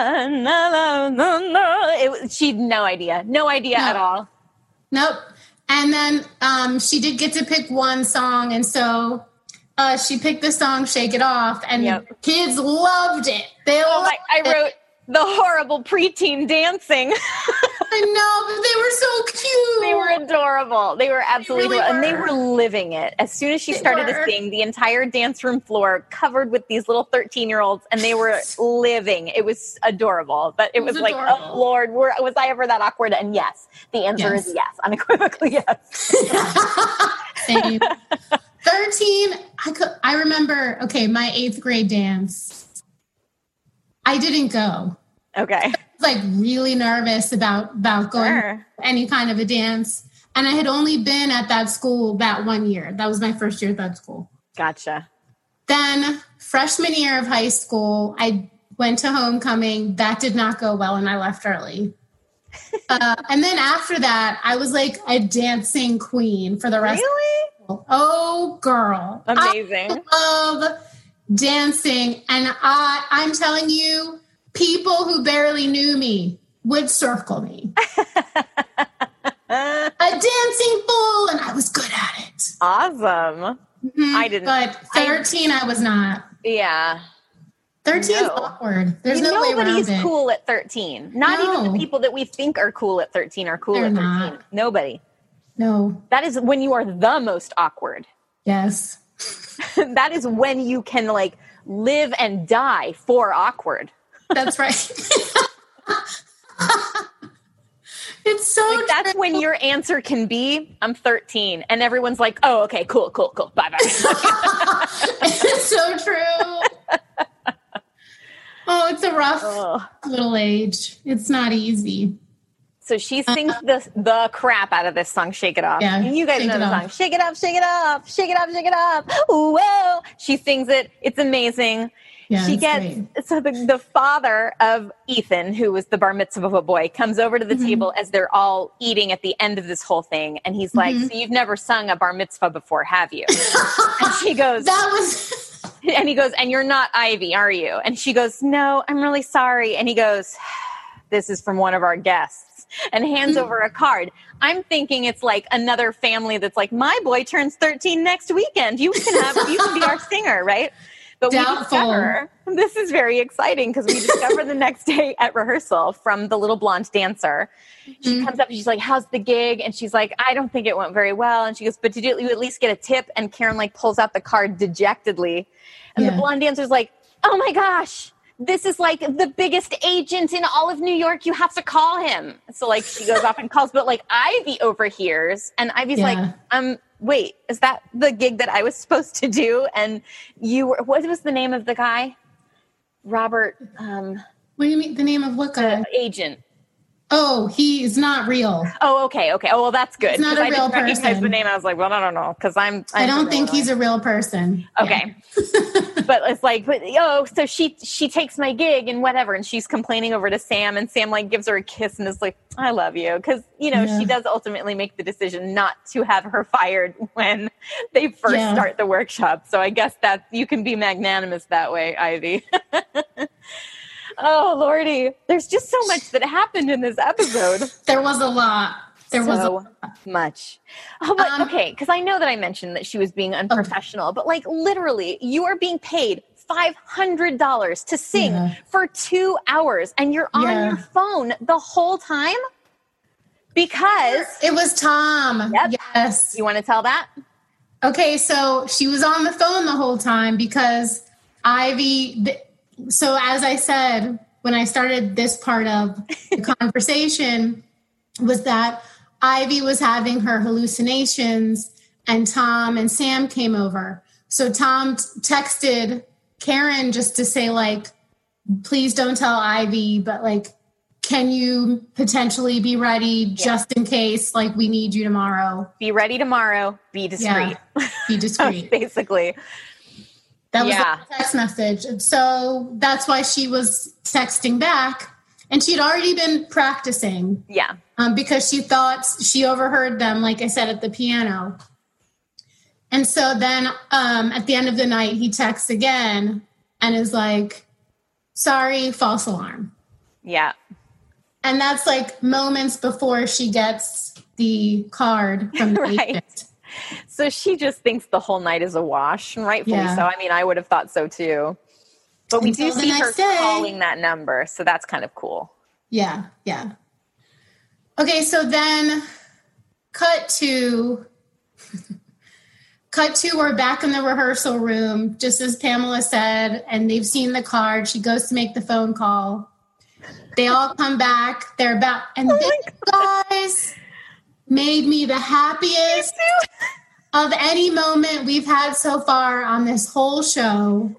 Speaker 5: Nagila." It was, she had no idea, no idea
Speaker 4: No.
Speaker 5: at all.
Speaker 4: Nope. And then um, she did get to pick one song. And so uh, she picked the song Shake It Off. And
Speaker 5: Yep.
Speaker 4: the kids loved it. They
Speaker 5: Oh,
Speaker 4: loved
Speaker 5: I, I
Speaker 4: it.
Speaker 5: wrote the horrible preteen dancing.
Speaker 4: I know, but they were so cute.
Speaker 5: They were adorable. They were absolutely
Speaker 4: really
Speaker 5: adorable. And they
Speaker 4: were.
Speaker 5: were living it. As soon as she
Speaker 4: They
Speaker 5: started
Speaker 4: were.
Speaker 5: to sing, the entire dance room floor covered with these little thirteen-year-olds, and they were living. It was adorable. But it,
Speaker 4: It was
Speaker 5: was, like,
Speaker 4: adorable.
Speaker 5: oh, Lord, were, was I ever that awkward? And yes, the answer
Speaker 4: Yes.
Speaker 5: is yes, unequivocally yes.
Speaker 4: Same. thirteen, I could, I remember, okay, my eighth grade dance. I didn't go.
Speaker 5: Okay.
Speaker 4: I was like really nervous about, about going
Speaker 5: Sure.
Speaker 4: to any kind of a dance. And I had only been at that school that one year. That was my first year at that school.
Speaker 5: Gotcha.
Speaker 4: Then freshman year of high school, I went to homecoming. That did not go well, and I left early. uh, and then after that, I was like a dancing queen for the rest
Speaker 5: Really?
Speaker 4: of the school. Oh, girl.
Speaker 5: Amazing.
Speaker 4: I love dancing. And I, I'm telling you, people who barely knew me would circle me. A dancing fool, and I was good at it.
Speaker 5: Awesome.
Speaker 4: Mhm.
Speaker 5: I didn't-
Speaker 4: But thirteen, I was not.
Speaker 5: Yeah.
Speaker 4: thirteen is
Speaker 5: No.
Speaker 4: awkward. There's no way around
Speaker 5: Nobody's
Speaker 4: it.
Speaker 5: cool at thirteen. Not even
Speaker 4: No.
Speaker 5: the people that we think are cool at thirteen are cool
Speaker 4: They're
Speaker 5: at thirteen.
Speaker 4: not.
Speaker 5: Nobody.
Speaker 4: No.
Speaker 5: That is when you are the most awkward.
Speaker 4: Yes.
Speaker 5: That is when you can like live and die for awkward.
Speaker 4: That's right. It's so
Speaker 5: Like, that's
Speaker 4: true.
Speaker 5: when your answer can be, I'm thirteen. And everyone's like, oh, okay, cool, cool, cool. Bye bye.
Speaker 4: It's so true. Oh, it's a rough
Speaker 5: Ugh.
Speaker 4: little age. It's not easy.
Speaker 5: So she sings the the crap out of this song, Shake It Off.
Speaker 4: Yeah,
Speaker 5: And you guys
Speaker 4: Shake
Speaker 5: know
Speaker 4: It
Speaker 5: the
Speaker 4: Off.
Speaker 5: song. Shake it up, shake it up, shake it up, shake it up. Whoa. She sings it. It's amazing.
Speaker 4: Yeah,
Speaker 5: she
Speaker 4: it's
Speaker 5: gets
Speaker 4: great.
Speaker 5: so the, the father of Ethan, who was the bar mitzvah boy, comes over to the
Speaker 4: Mm-hmm.
Speaker 5: table as they're all eating at the end of this whole thing, and he's like,
Speaker 4: Mm-hmm.
Speaker 5: "So you've never sung a bar mitzvah before, have you?" And she goes,
Speaker 4: That was
Speaker 5: and he goes, "And you're not Ivy, are you?" And she goes, "No, I'm really sorry." And he goes, "This is from one of our guests," and hands
Speaker 4: Mm-hmm.
Speaker 5: over a card. I'm thinking it's like another family that's like, "My boy turns thirteen next weekend. You can have, you can be our singer, right?" But
Speaker 4: Doubtful.
Speaker 5: we discover this is very exciting because we discover the next day at rehearsal from the little blonde dancer. She
Speaker 4: Mm-hmm.
Speaker 5: comes up and she's like, "How's the gig?" And she's like, "I don't think it went very well." And she goes, "But did you at least get a tip?" And Karen like pulls out the card dejectedly. And the
Speaker 4: Yeah.
Speaker 5: blonde dancer's like, "Oh my gosh, this is like the biggest agent in all of New York. You have to call him." So like she goes off and calls, but like Ivy overhears, and Ivy's
Speaker 4: Yeah.
Speaker 5: like, um, wait, is that the gig that I was supposed to do? And you were, what was the name of the guy? Robert, um,
Speaker 4: What do you mean? The name of what guy?
Speaker 5: agent.
Speaker 4: Oh, he is not real.
Speaker 5: Oh, okay, okay. Oh, well, that's good.
Speaker 4: He's not
Speaker 5: 'cause
Speaker 4: a
Speaker 5: I
Speaker 4: real
Speaker 5: didn't recognize
Speaker 4: person.
Speaker 5: the name. I was like, well, I don't know, because I'm,
Speaker 4: I
Speaker 5: I'm
Speaker 4: don't think
Speaker 5: familiar.
Speaker 4: he's a real person.
Speaker 5: Okay. But it's like, but, oh, so she she takes my gig and whatever, and she's complaining over to Sam, and Sam like gives her a kiss and is like, "I love you," because you know
Speaker 4: Yeah.
Speaker 5: she does ultimately make the decision not to have her fired when they first
Speaker 4: Yeah.
Speaker 5: start the workshop. So I guess that you can be magnanimous that way, Ivy. Oh Lordy, there's just so much that happened in this episode.
Speaker 4: There was a lot. There was a
Speaker 5: So much. Oh, but
Speaker 4: Um,
Speaker 5: okay, because I know that I mentioned that she was being unprofessional, but like literally, you are being paid five hundred dollars to sing
Speaker 4: Yeah.
Speaker 5: for two hours and you're on
Speaker 4: Yeah.
Speaker 5: your phone the whole time? Because
Speaker 4: it was Tom.
Speaker 5: Yep.
Speaker 4: Yes.
Speaker 5: You want to tell that?
Speaker 4: Okay, so she was on the phone the whole time because Ivy. So as I said, when I started this part of the conversation, was that Ivy was having her hallucinations and Tom and Sam came over. So Tom t- texted Karen just to say, like, please don't tell Ivy, but like, can you potentially be ready just yeah. in case, like, we need you tomorrow?
Speaker 5: Be ready tomorrow. Be discreet.
Speaker 4: Yeah, be discreet.
Speaker 5: Basically.
Speaker 4: That was
Speaker 5: yeah.
Speaker 4: the text message. And so that's why she was texting back. And she'd already been practicing.
Speaker 5: Yeah.
Speaker 4: Um, because she thought she overheard them, like I said, at the piano. And so then um, at the end of the night, he texts again and is like, sorry, false alarm.
Speaker 5: Yeah.
Speaker 4: And that's like moments before she gets the card from the
Speaker 5: right.
Speaker 4: agent.
Speaker 5: So she just thinks the whole night is a wash, and rightfully
Speaker 4: yeah.
Speaker 5: so. I mean, I would have thought so too. But we
Speaker 4: Until
Speaker 5: do see her
Speaker 4: day.
Speaker 5: calling that number, so that's kind of cool.
Speaker 4: Yeah, yeah. Okay, so then cut to... Cut to, we're back in the rehearsal room, just as Pamela said, and they've seen the card. She goes to make the phone call. They all come back. They're about, and oh this, guys, made me the happiest of any moment we've had so far on this whole show.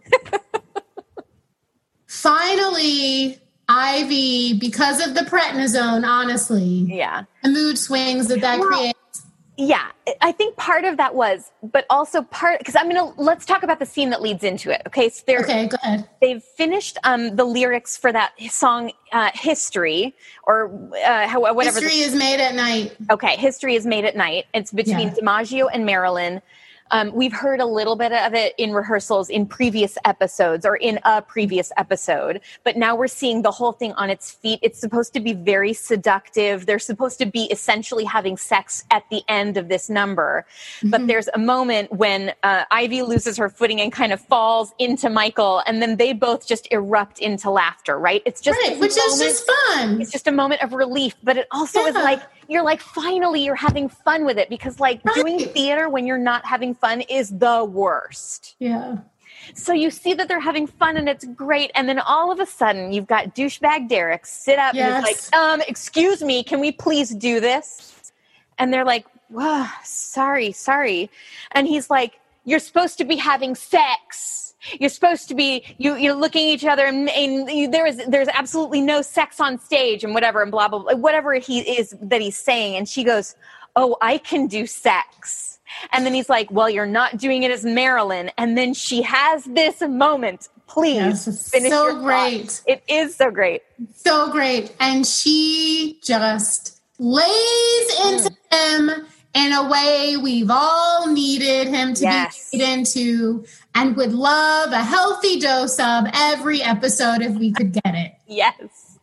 Speaker 4: Finally, Ivy, because of the prednisone, honestly,
Speaker 5: yeah,
Speaker 4: the mood swings that that
Speaker 5: well,
Speaker 4: creates.
Speaker 5: Yeah, I think part of that was, but also part, because I'm going to, let's talk about the scene that leads into it. Okay, so they're,
Speaker 4: okay, go ahead.
Speaker 5: They've finished um, the lyrics for that song, uh, History, or uh, how, whatever.
Speaker 4: History
Speaker 5: the,
Speaker 4: is made at night.
Speaker 5: Okay, History is made at night. It's between
Speaker 4: yeah.
Speaker 5: DiMaggio and Marilyn. Um, we've heard a little bit of it in rehearsals in previous episodes or in a previous episode, but now we're seeing the whole thing on its feet. It's supposed to be very seductive. They're supposed to be essentially having sex at the end of this number. Mm-hmm. But there's a moment when uh, Ivy loses her footing and kind of falls into Michael, and then they both just erupt into laughter, right? It's just
Speaker 4: right, which moment, is just fun.
Speaker 5: It's just a moment of relief, but it also yeah. is like, you're like, finally, you're having fun with it, because like right. doing theater when you're not having fun is the worst.
Speaker 4: Yeah.
Speaker 5: So you see that they're having fun and it's great. And then all of a sudden you've got douchebag Derek sit up yes. and he's like, um, excuse me, can we please do this? And they're like, whoa, sorry, sorry. And he's like, you're supposed to be having sex. You're supposed to be, you, you're looking at each other and, and you, there is, there's absolutely no sex on stage and whatever and blah, blah, blah, whatever he is that he's saying. And she goes, oh, I can do sex. And then he's like, well, you're not doing it as Marilyn. And then she has this moment. Please
Speaker 4: yes,
Speaker 5: finish
Speaker 4: so
Speaker 5: your
Speaker 4: great.
Speaker 5: Thoughts. It is so great.
Speaker 4: So great. And she just lays into mm. him in a way we've all needed him to
Speaker 5: yes.
Speaker 4: be laid into, and would love a healthy dose of every episode if we could get it.
Speaker 5: Yes.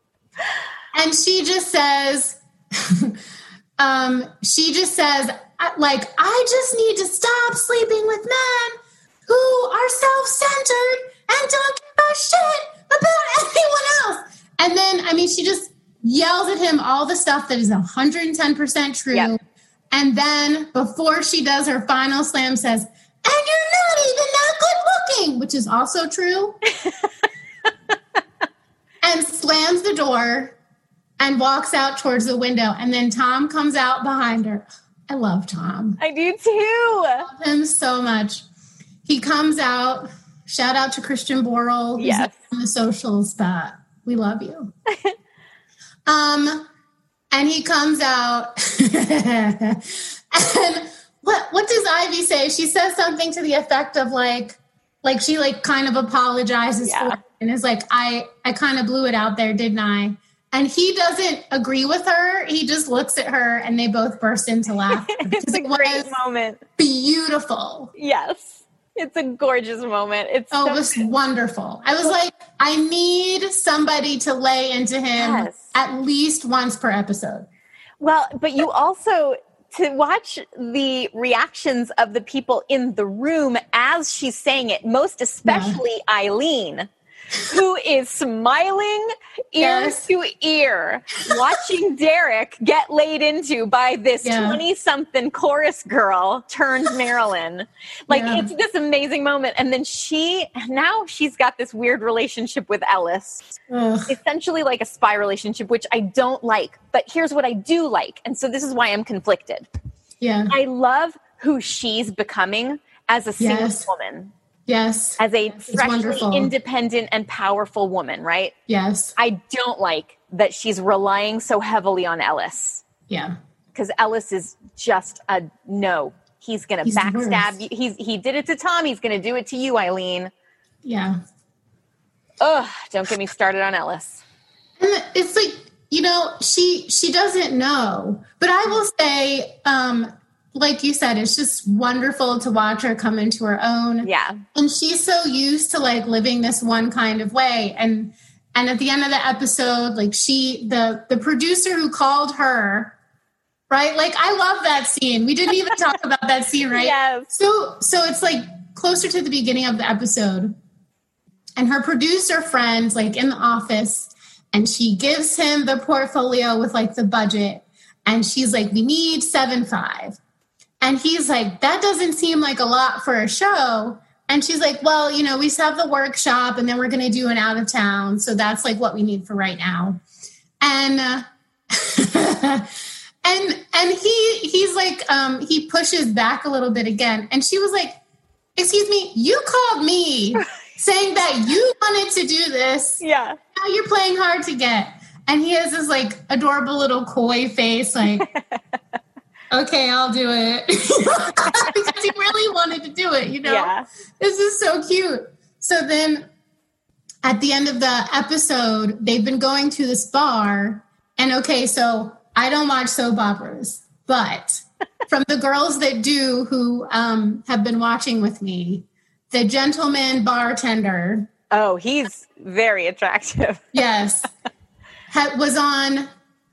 Speaker 4: And she just says, um, she just says, like, I just need to stop sleeping with men who are self-centered and don't give a shit about anyone else. And then, I mean, she just yells at him all the stuff that is one hundred ten percent true. Yep. And then before she does her final slam says, and you're not even that good looking, which is also true. And slams the door and walks out towards the window. And then Tom comes out behind her. I love Tom.
Speaker 5: I do too.
Speaker 4: I love him so much. He comes out. Shout out to Christian Borle. Who's
Speaker 5: yes.
Speaker 4: on the socials, but we love you. um, and he comes out. And what what does Ivy say? She says something to the effect of like, like she like kind of apologizes
Speaker 5: yeah.
Speaker 4: for it and is like, I I kind of blew it out there, didn't I? And he doesn't agree with her. He just looks at her and they both burst into laughter.
Speaker 5: It's a
Speaker 4: it
Speaker 5: great moment.
Speaker 4: Beautiful.
Speaker 5: Yes. It's a gorgeous moment. It's
Speaker 4: oh,
Speaker 5: so
Speaker 4: it was
Speaker 5: good.
Speaker 4: wonderful. I was like, I need somebody to lay into him
Speaker 5: yes.
Speaker 4: at least once per episode.
Speaker 5: Well, but you also, to watch the reactions of the people in the room as she's saying it, most especially yeah. Eileen, who is smiling ear
Speaker 4: Yes.
Speaker 5: to ear, watching Derek get laid into by this twenty-something
Speaker 4: Yeah.
Speaker 5: chorus girl turned Marilyn. Like,
Speaker 4: Yeah.
Speaker 5: it's this amazing moment. And then she, now she's got this weird relationship with Ellis.
Speaker 4: Ugh.
Speaker 5: Essentially like a spy relationship, which I don't like. But here's what I do like. And so this is why I'm conflicted.
Speaker 4: Yeah.
Speaker 5: I love who she's becoming as a single
Speaker 4: Yes.
Speaker 5: woman,
Speaker 4: Yes.
Speaker 5: as a
Speaker 4: It's
Speaker 5: freshly
Speaker 4: wonderful.
Speaker 5: independent and powerful woman, right?
Speaker 4: Yes.
Speaker 5: I don't like that she's relying so heavily on Ellis,
Speaker 4: Yeah.
Speaker 5: because Ellis is just a no. He's going to
Speaker 4: He's the
Speaker 5: backstab
Speaker 4: worst.
Speaker 5: you. He's, he did it to Tom. He's going to do it to you, Eileen.
Speaker 4: Yeah.
Speaker 5: Ugh, don't get me started on Ellis.
Speaker 4: And it's like, you know, she she doesn't know. But I will say, um, like you said, it's just wonderful to watch her come into her own.
Speaker 5: Yeah.
Speaker 4: And she's so used to like living this one kind of way. And and at the end of the episode, like she the the producer who called her, right? Like I love that scene. We didn't even talk about that scene, right?
Speaker 5: Yes.
Speaker 4: So so it's like closer to the beginning of the episode. And her producer friend's like in the office, and she gives him the portfolio with like the budget. And she's like, we need seven five. And he's like, that doesn't seem like a lot for a show. And she's like, well, you know, we have the workshop and then we're going to do an out of town. So that's like what we need for right now. And, uh, and, and he, he's like, um, he pushes back a little bit again. And she was like, excuse me, you called me saying that you wanted to do this.
Speaker 5: Yeah.
Speaker 4: Now you're playing hard to get. And he has this like adorable little coy face, like, okay, I'll do it. Because he really wanted to do it, you know?
Speaker 5: Yeah.
Speaker 4: This is so cute. So then at the end of the episode, they've been going to this bar. And okay, so I don't watch soap operas, but from the girls that do who um, have been watching with me, the gentleman bartender,
Speaker 5: Oh, he's very attractive.
Speaker 4: yes, ha- was on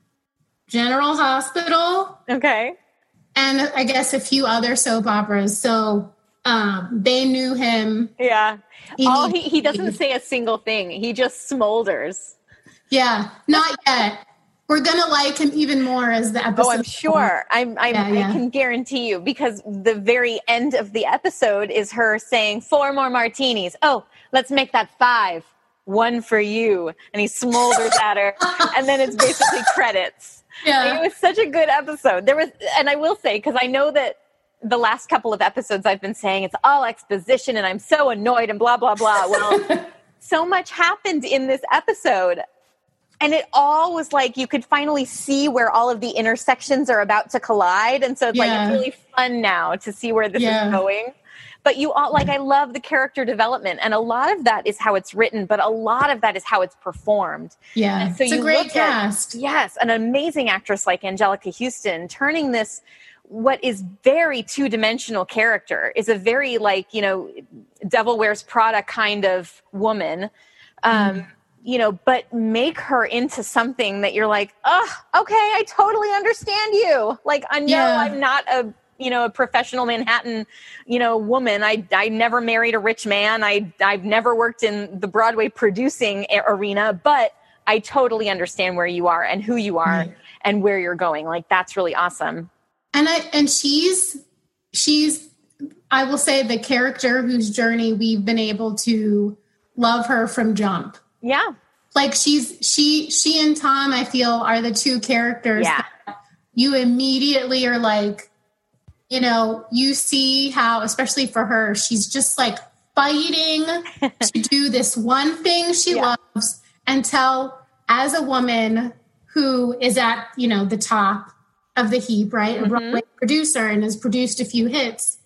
Speaker 4: General Hospital.
Speaker 5: Okay.
Speaker 4: And I guess a few other soap operas. So um, they knew him.
Speaker 5: Yeah.
Speaker 4: He
Speaker 5: All
Speaker 4: needs
Speaker 5: he, he
Speaker 4: to
Speaker 5: doesn't
Speaker 4: be-
Speaker 5: say a single thing. He just smolders.
Speaker 4: Yeah, not yet. We're going to like him even more as the episode.
Speaker 5: Oh, I'm sure. I'm, I'm,
Speaker 4: Yeah, yeah.
Speaker 5: I can guarantee you, because the very end of the episode is her saying, four more martinis. Oh, let's make that five. One for you. And he smolders at her. And then it's basically credits.
Speaker 4: Yeah.
Speaker 5: It was such a good episode. There was, and I will say, because I know that the last couple of episodes I've been saying it's all exposition and I'm so annoyed and blah, blah, blah. Well, so much happened in this episode. And it all was like you could finally see where all of the intersections are about to collide. And so it's
Speaker 4: Yeah.
Speaker 5: like it's really fun now to see where this
Speaker 4: Yeah.
Speaker 5: is going. But you all, like, I love the character development. And a lot of that is how it's written, but a lot of that is how it's performed.
Speaker 4: Yeah.
Speaker 5: And so
Speaker 4: it's a
Speaker 5: you
Speaker 4: great
Speaker 5: look at-
Speaker 4: cast.
Speaker 5: yes, an amazing actress like Angelica Houston turning this, what is very two-dimensional character, is a very, like, you know, Devil Wears Prada kind of woman. Um,
Speaker 4: Mm.
Speaker 5: You know, but make her into something that you're like, oh, okay, I totally understand you. Like, I know
Speaker 4: Yeah.
Speaker 5: I'm not a, you know, a professional Manhattan, you know, woman. I, I never married a rich man. I, I've never worked in the Broadway producing a- arena, but I totally understand where you are and who you are
Speaker 4: Right.
Speaker 5: and where you're going. Like, that's really awesome.
Speaker 4: And I and she's she's I will say the character whose journey we've been able to love her from jump.
Speaker 5: Yeah.
Speaker 4: Like she's she she and Tom, I feel, are the two characters
Speaker 5: Yeah.
Speaker 4: that you immediately are like, you know, you see how, especially for her, she's just like fighting to do this one thing she
Speaker 5: Yeah.
Speaker 4: loves until, as a woman who is at, you know, the top of the heap, right? A Broadway producer and has produced a few hits,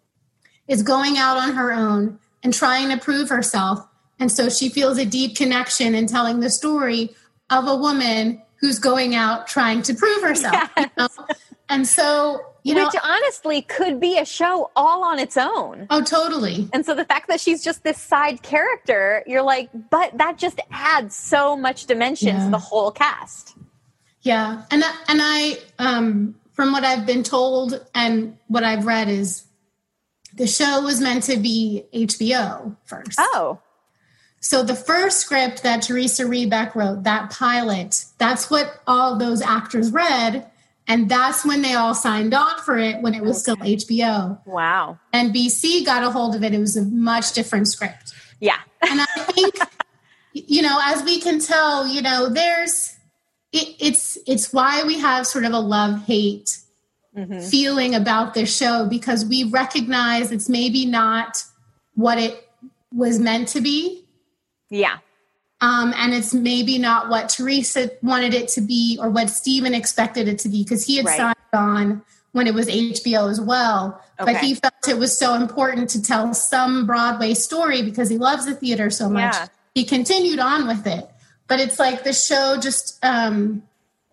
Speaker 4: is going out on her own and trying to prove herself. And so she feels a deep connection in telling the story of a woman who's going out trying to prove herself. You know? And so, you know,
Speaker 5: Which honestly could be a show all on its own.
Speaker 4: oh, totally.
Speaker 5: And so the fact that she's just this side character, you're like, but that just adds so much dimension
Speaker 4: Yeah.
Speaker 5: to the whole cast.
Speaker 4: Yeah. And, I- and I, um, from what I've been told and what I've read is the show was meant to be H B O first.
Speaker 5: Oh,
Speaker 4: So the first script that Teresa Rebeck wrote, that pilot, that's what all those actors read. And that's when they all signed on for it, when it was okay. still H B O.
Speaker 5: Wow.
Speaker 4: N B C got a hold of it. It was a much different script.
Speaker 5: Yeah.
Speaker 4: And I think, you know, as we can tell, you know, there's, it, it's, it's why we have sort of a love-hate mm-hmm. feeling about this show, because we recognize it's maybe not what it was meant to be.
Speaker 5: Yeah.
Speaker 4: Um, and it's maybe not what Teresa wanted it to be or what Steven expected it to be, because he had right. signed on when it was H B O as well. Okay. But he felt it was so important to tell some Broadway story because he loves the theater so much. Yeah. He continued on with it. But it's like the show just... Um,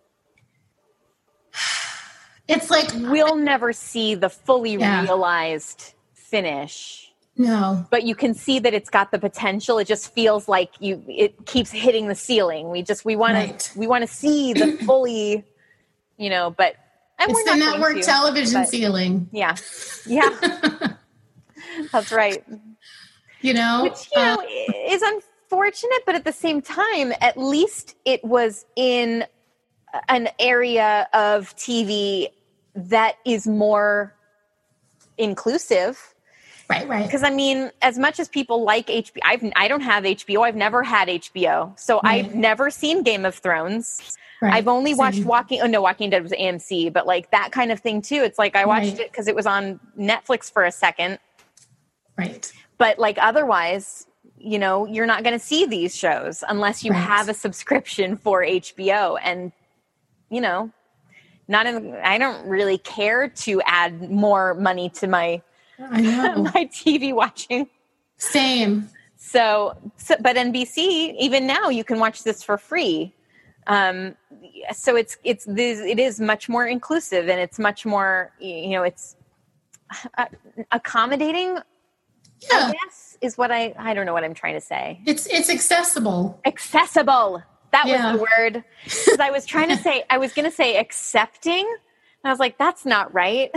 Speaker 4: it's like...
Speaker 5: We'll never see the fully yeah. realized finish.
Speaker 4: No.
Speaker 5: But you can see that it's got the potential. It just feels like you it keeps hitting the ceiling. We just we want right. to we want to see the fully, you know, but and
Speaker 4: it's
Speaker 5: we're
Speaker 4: the
Speaker 5: not
Speaker 4: network
Speaker 5: to,
Speaker 4: television
Speaker 5: but,
Speaker 4: ceiling.
Speaker 5: Yeah. Yeah. That's right.
Speaker 4: You know,
Speaker 5: which you know uh, is unfortunate, but at the same time, at least it was in an area of T V that is more inclusive.
Speaker 4: Right, right.
Speaker 5: Because, I mean, as much as people like H B O, I've, I don't have H B O. I've never had H B O. So right. I've never seen Game of Thrones. Right. I've only Same. watched Walking... Oh, no, Walking Dead was A M C. But, like, that kind of thing, too. It's like I watched right. it because it was on Netflix for a second.
Speaker 4: Right.
Speaker 5: But, like, otherwise, you know, you're not going to see these shows unless you right. have a subscription for H B O. And, you know, not in, I don't really care to add more money to my...
Speaker 4: I know.
Speaker 5: my T V watching.
Speaker 4: Same.
Speaker 5: So, so, but N B C, even now, you can watch this for free. Um, so it's it's this, it is much more inclusive, and it's much more, you know, it's uh, accommodating. Yeah. I guess is what I I don't know what I'm trying to say.
Speaker 4: It's it's accessible.
Speaker 5: Accessible. That
Speaker 4: yeah.
Speaker 5: was the word. Because I was trying to say I was going to say accepting, and I was like, that's not right.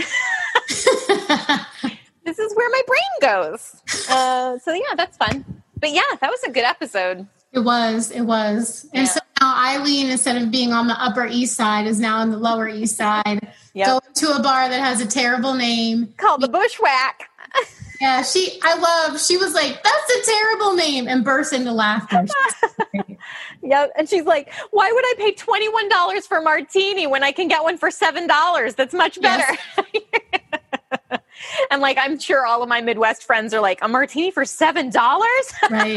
Speaker 5: This is where my brain goes. Uh, so, yeah, that's fun. But, yeah, that was a good episode.
Speaker 4: It was. It was. Yeah. And so now Eileen, instead of being on the Upper East Side, is now on the Lower East Side. Yep. Going to a bar that has a terrible name.
Speaker 5: Called the Bushwhack.
Speaker 4: Yeah, she, I love, she was like, that's a terrible name, and burst into laughter.
Speaker 5: Yeah, and she's like, why would I pay twenty-one dollars for martini when I can get one for seven dollars? That's much better. Yes. And, like, I'm sure all of my Midwest friends are like, a martini for seven dollars?
Speaker 4: Right.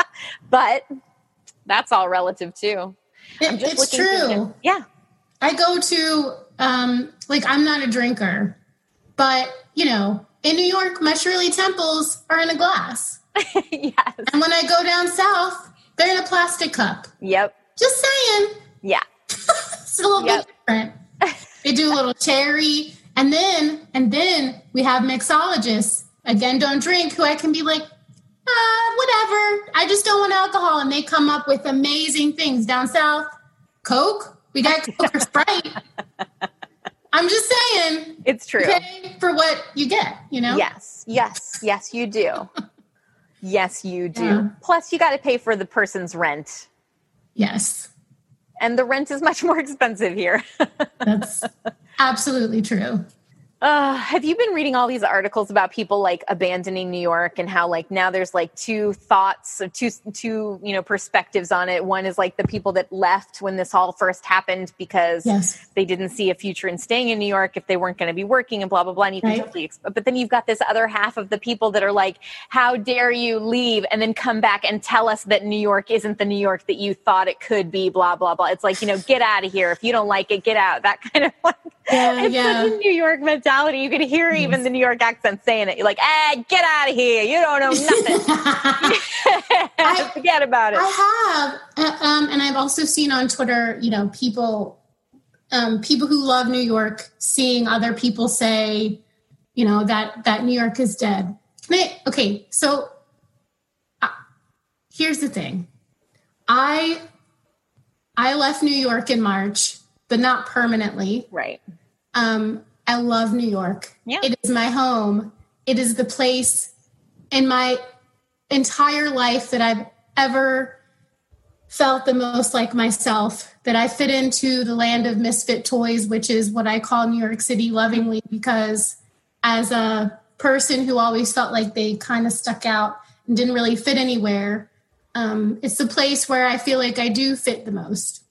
Speaker 5: But that's all relative, too.
Speaker 4: It, it's true.
Speaker 5: Yeah.
Speaker 4: I go to, um, like, I'm not a drinker, but, you know, in New York, my Shirley Temples are in a glass.
Speaker 5: Yes.
Speaker 4: And when I go down south, they're in a plastic cup.
Speaker 5: Yep.
Speaker 4: Just saying.
Speaker 5: Yeah.
Speaker 4: It's a little
Speaker 5: yep.
Speaker 4: bit different. They do a little cherry. And then, and then we have mixologists, again, don't drink, who I can be like, uh, whatever. I just don't want alcohol. And they come up with amazing things. Down south, Coke. We got Coke or Sprite. I'm just saying.
Speaker 5: It's true.
Speaker 4: Pay for what you get, you know?
Speaker 5: Yes, yes, yes, you do. Yes, you do.
Speaker 4: Yeah.
Speaker 5: Plus, you got to pay for the person's rent.
Speaker 4: Yes.
Speaker 5: And the rent is much more expensive here.
Speaker 4: That's absolutely true.
Speaker 5: Uh, have you been reading all these articles about people like abandoning New York and how like now there's like two thoughts of two, two, you know, perspectives on it. One is like the people that left when this all first happened because
Speaker 4: yes.
Speaker 5: they didn't see a future in staying in New York if they weren't going to be working and blah, blah, blah. And you can
Speaker 4: right.
Speaker 5: totally, but then you've got this other half of the people that are like, how dare you leave and then come back and tell us that New York isn't the New York that you thought it could be, blah, blah, blah. It's like, you know, get out of here. If you don't like it, get out. That kind of like,
Speaker 4: yeah,
Speaker 5: it's
Speaker 4: yeah.
Speaker 5: such a New York mentality. You could hear
Speaker 4: yes.
Speaker 5: even the New York accent saying it. You're like, eh, get out of here. You don't know nothing. I, Forget about it.
Speaker 4: I have. Uh, um, and I've also seen on Twitter, you know, people, um, people who love New York seeing other people say, you know, that, that New York is dead. I, okay. So uh, here's the thing. I, I left New York in March, but not permanently.
Speaker 5: Right.
Speaker 4: Um, I love New York.
Speaker 5: Yeah.
Speaker 4: It is my home. It is the place in my entire life that I've ever felt the most like myself, that I fit into the land of misfit toys, which is what I call New York City lovingly, because as a person who always felt like they kind of stuck out and didn't really fit anywhere, um, it's the place where I feel like I do fit the most.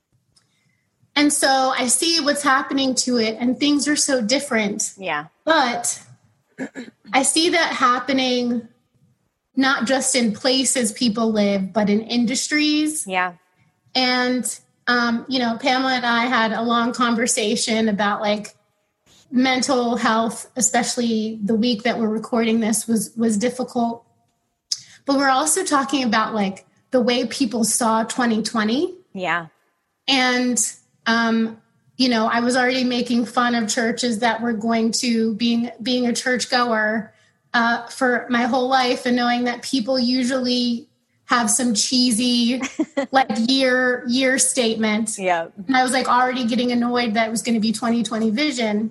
Speaker 4: And so I see what's happening to it, and things are so different.
Speaker 5: Yeah.
Speaker 4: But I see that happening not just in places people live, but in industries.
Speaker 5: Yeah.
Speaker 4: And, um, you know, Pamela and I had a long conversation about like mental health, especially the week that we're recording this was, was difficult. But we're also talking about like the way people saw twenty twenty.
Speaker 5: Yeah.
Speaker 4: And, um, you know, I was already making fun of churches that were going to being, being a churchgoer uh, for my whole life, and knowing that people usually have some cheesy like year, year statement.
Speaker 5: Yeah.
Speaker 4: And I was like already getting annoyed that it was going to be twenty twenty vision.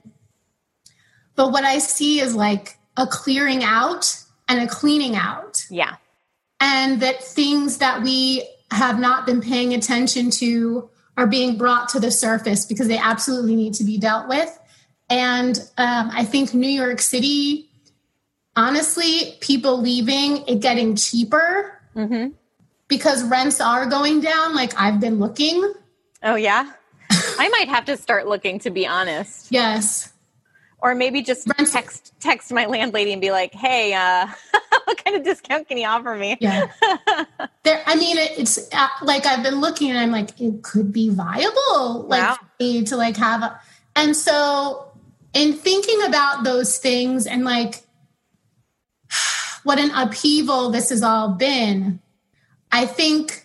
Speaker 4: But what I see is like a clearing out and a cleaning out.
Speaker 5: Yeah.
Speaker 4: And that things that we have not been paying attention to are being brought to the surface because they absolutely need to be dealt with. And um, I think New York City, honestly, people leaving, it getting cheaper
Speaker 5: mm-hmm.
Speaker 4: because rents are going down. Like I've been looking.
Speaker 5: Oh, yeah. I might have to start looking, to be honest.
Speaker 4: Yes.
Speaker 5: Or maybe just
Speaker 4: Rents-
Speaker 5: text text my landlady and be like, hey, uh, what kind of discount can you offer me?
Speaker 4: Yeah. There, I mean, it, it's uh, like I've been looking and I'm like, it could be viable, like
Speaker 5: Wow.
Speaker 4: for me to like have a, and so in thinking about those things and like what an upheaval this has all been, I think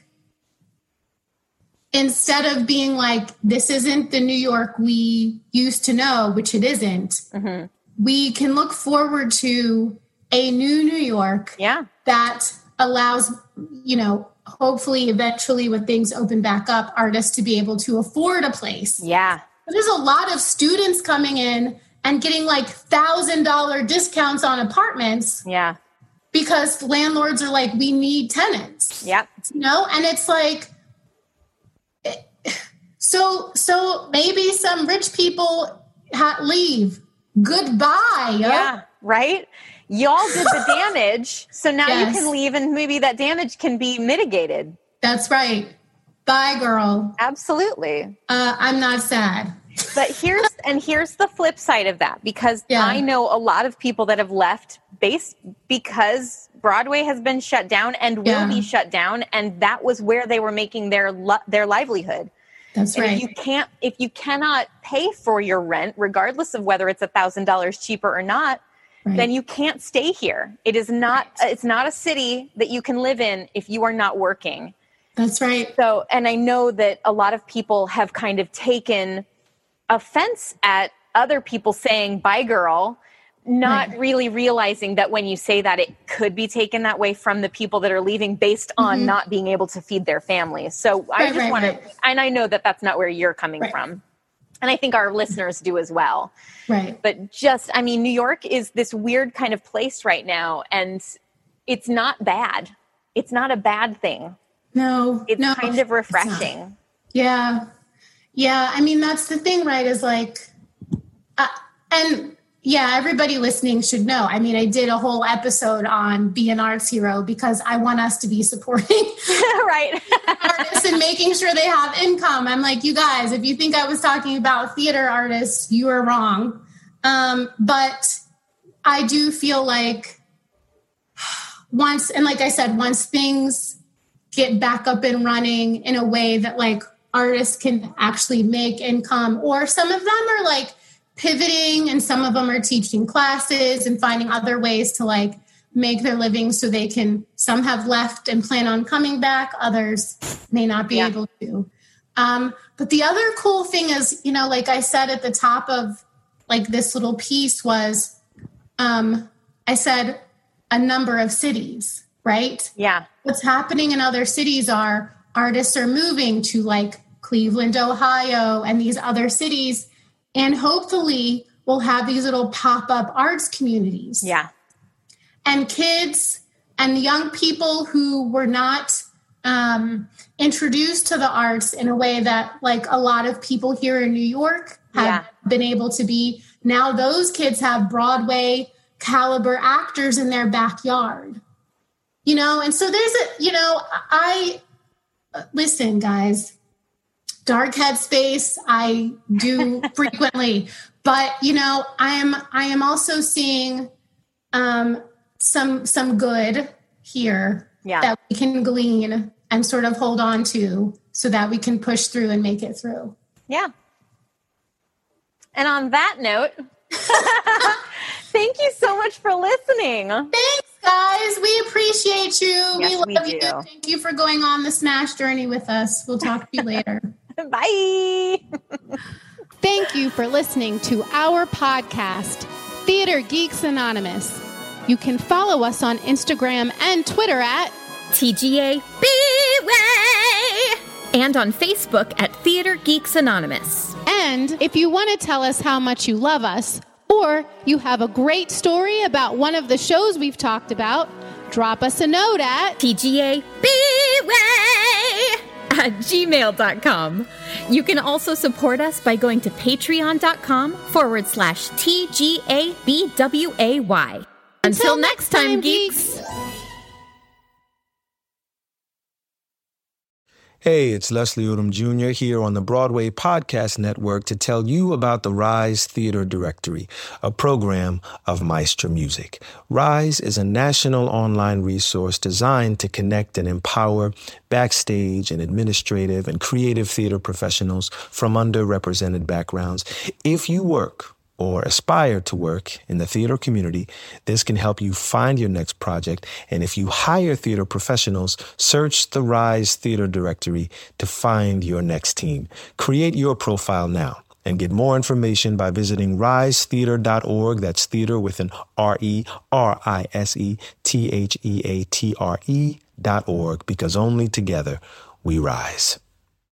Speaker 4: instead of being like, this isn't the New York we used to know, which it isn't, mm-hmm. we can look forward to a new New York
Speaker 5: yeah.
Speaker 4: that allows, you know, hopefully eventually when things open back up, artists to be able to afford a place.
Speaker 5: Yeah.
Speaker 4: There's a lot of students coming in and getting like one thousand dollars discounts on apartments.
Speaker 5: Yeah.
Speaker 4: Because landlords are like, we need tenants.
Speaker 5: Yep.
Speaker 4: You know, and it's like, so, so maybe some rich people ha- leave. Goodbye.
Speaker 5: Yeah. Right. Y'all did the damage. So now
Speaker 4: Yes.
Speaker 5: you can leave and maybe that damage can be mitigated.
Speaker 4: That's right. Bye, girl.
Speaker 5: Absolutely.
Speaker 4: Uh, I'm not sad.
Speaker 5: But here's, and here's the flip side of that, because
Speaker 4: Yeah.
Speaker 5: I know a lot of people that have left based because Broadway has been shut down and will
Speaker 4: Yeah.
Speaker 5: be shut down. And that was where they were making their, li- their livelihood.
Speaker 4: That's
Speaker 5: And
Speaker 4: right.
Speaker 5: if you can't, if you cannot pay for your rent, regardless of whether it's a thousand dollars cheaper or not,
Speaker 4: Right.
Speaker 5: then you can't stay here. It is not,
Speaker 4: Right.
Speaker 5: it's not a city that you can live in if you are not working.
Speaker 4: That's right.
Speaker 5: So, and I know that a lot of people have kind of taken offense at other people saying, bye girl, not
Speaker 4: Right.
Speaker 5: really realizing that when you say that, it could be taken that way from the people that are leaving based on
Speaker 4: Mm-hmm.
Speaker 5: not being able to feed their families. So I
Speaker 4: Right,
Speaker 5: just
Speaker 4: right,
Speaker 5: want
Speaker 4: right.
Speaker 5: to, and I know that that's not where you're coming
Speaker 4: Right.
Speaker 5: from. And I think our listeners do as well.
Speaker 4: Right.
Speaker 5: But just, I mean, New York is this weird kind of place right now, and it's not bad. It's not a bad thing.
Speaker 4: No.
Speaker 5: It's
Speaker 4: no,
Speaker 5: kind of
Speaker 4: it's not.
Speaker 5: refreshing.
Speaker 4: Yeah. Yeah. I mean, that's the thing, right? Is like, uh, and yeah, everybody listening should know. I mean, I did a whole episode on Be an Arts Hero because I want us to be supporting
Speaker 5: Right.
Speaker 4: artists and making sure they have income. I'm like, you guys, if you think I was talking about theater artists, you are wrong. Um, but I do feel like once, and like I said, once things get back up and running in a way that like artists can actually make income, or some of them are like pivoting and some of them are teaching classes and finding other ways to like make their living so they can, some have left and plan on coming back, others may not be
Speaker 5: Yeah.
Speaker 4: able to. Um, but the other cool thing is, you know, like I said at the top of like this little piece was, um, I said a number of cities, right?
Speaker 5: Yeah.
Speaker 4: What's happening in other cities are artists are moving to like Cleveland, Ohio, and these other cities. And hopefully we'll have these little pop-up arts communities.
Speaker 5: Yeah.
Speaker 4: And kids and young people who were not um, introduced to the arts in a way that like a lot of people here in New York have
Speaker 5: Yeah.
Speaker 4: been able to be. Now those kids have Broadway caliber actors in their backyard, you know? And so there's a, you know, I, listen, guys, dark headspace, I do frequently, but you know, I am, I am also seeing um, some, some good here
Speaker 5: Yeah.
Speaker 4: that we can glean and sort of hold on to so that we can push through and make it through.
Speaker 5: Yeah. And on that note, thank you so much for listening.
Speaker 4: Thanks, guys. We appreciate you.
Speaker 5: Yes,
Speaker 4: we love
Speaker 5: we
Speaker 4: you.
Speaker 5: do.
Speaker 4: Thank you for going on the Smash journey with us. We'll talk to you later.
Speaker 5: Bye.
Speaker 3: Thank you for listening to our podcast, Theater Geeks Anonymous. You can follow us on Instagram and Twitter at
Speaker 2: T G A B-Way! And on Facebook at Theater Geeks Anonymous.
Speaker 3: And if you want to tell us how much you love us, or you have a great story about one of the shows we've talked about, drop us a note at
Speaker 2: T G A B-Way at gmail dot com. You can also support us by going to patreon.com forward slash T-G-A-B-W-A-Y. Until next time, geeks.
Speaker 6: Hey, it's Leslie Odom Junior here on the Broadway Podcast Network to tell you about the Rise Theater Directory, a program of Maestra Music. Rise is a national online resource designed to connect and empower backstage and administrative and creative theater professionals from underrepresented backgrounds. If you work or aspire to work in the theater community, this can help you find your next project. And if you hire theater professionals, search the Rise Theater Directory to find your next team. Create your profile now and get more information by visiting rise theater dot org. That's theater with an R E R I S E T H E A T R E dot org, because only together we rise.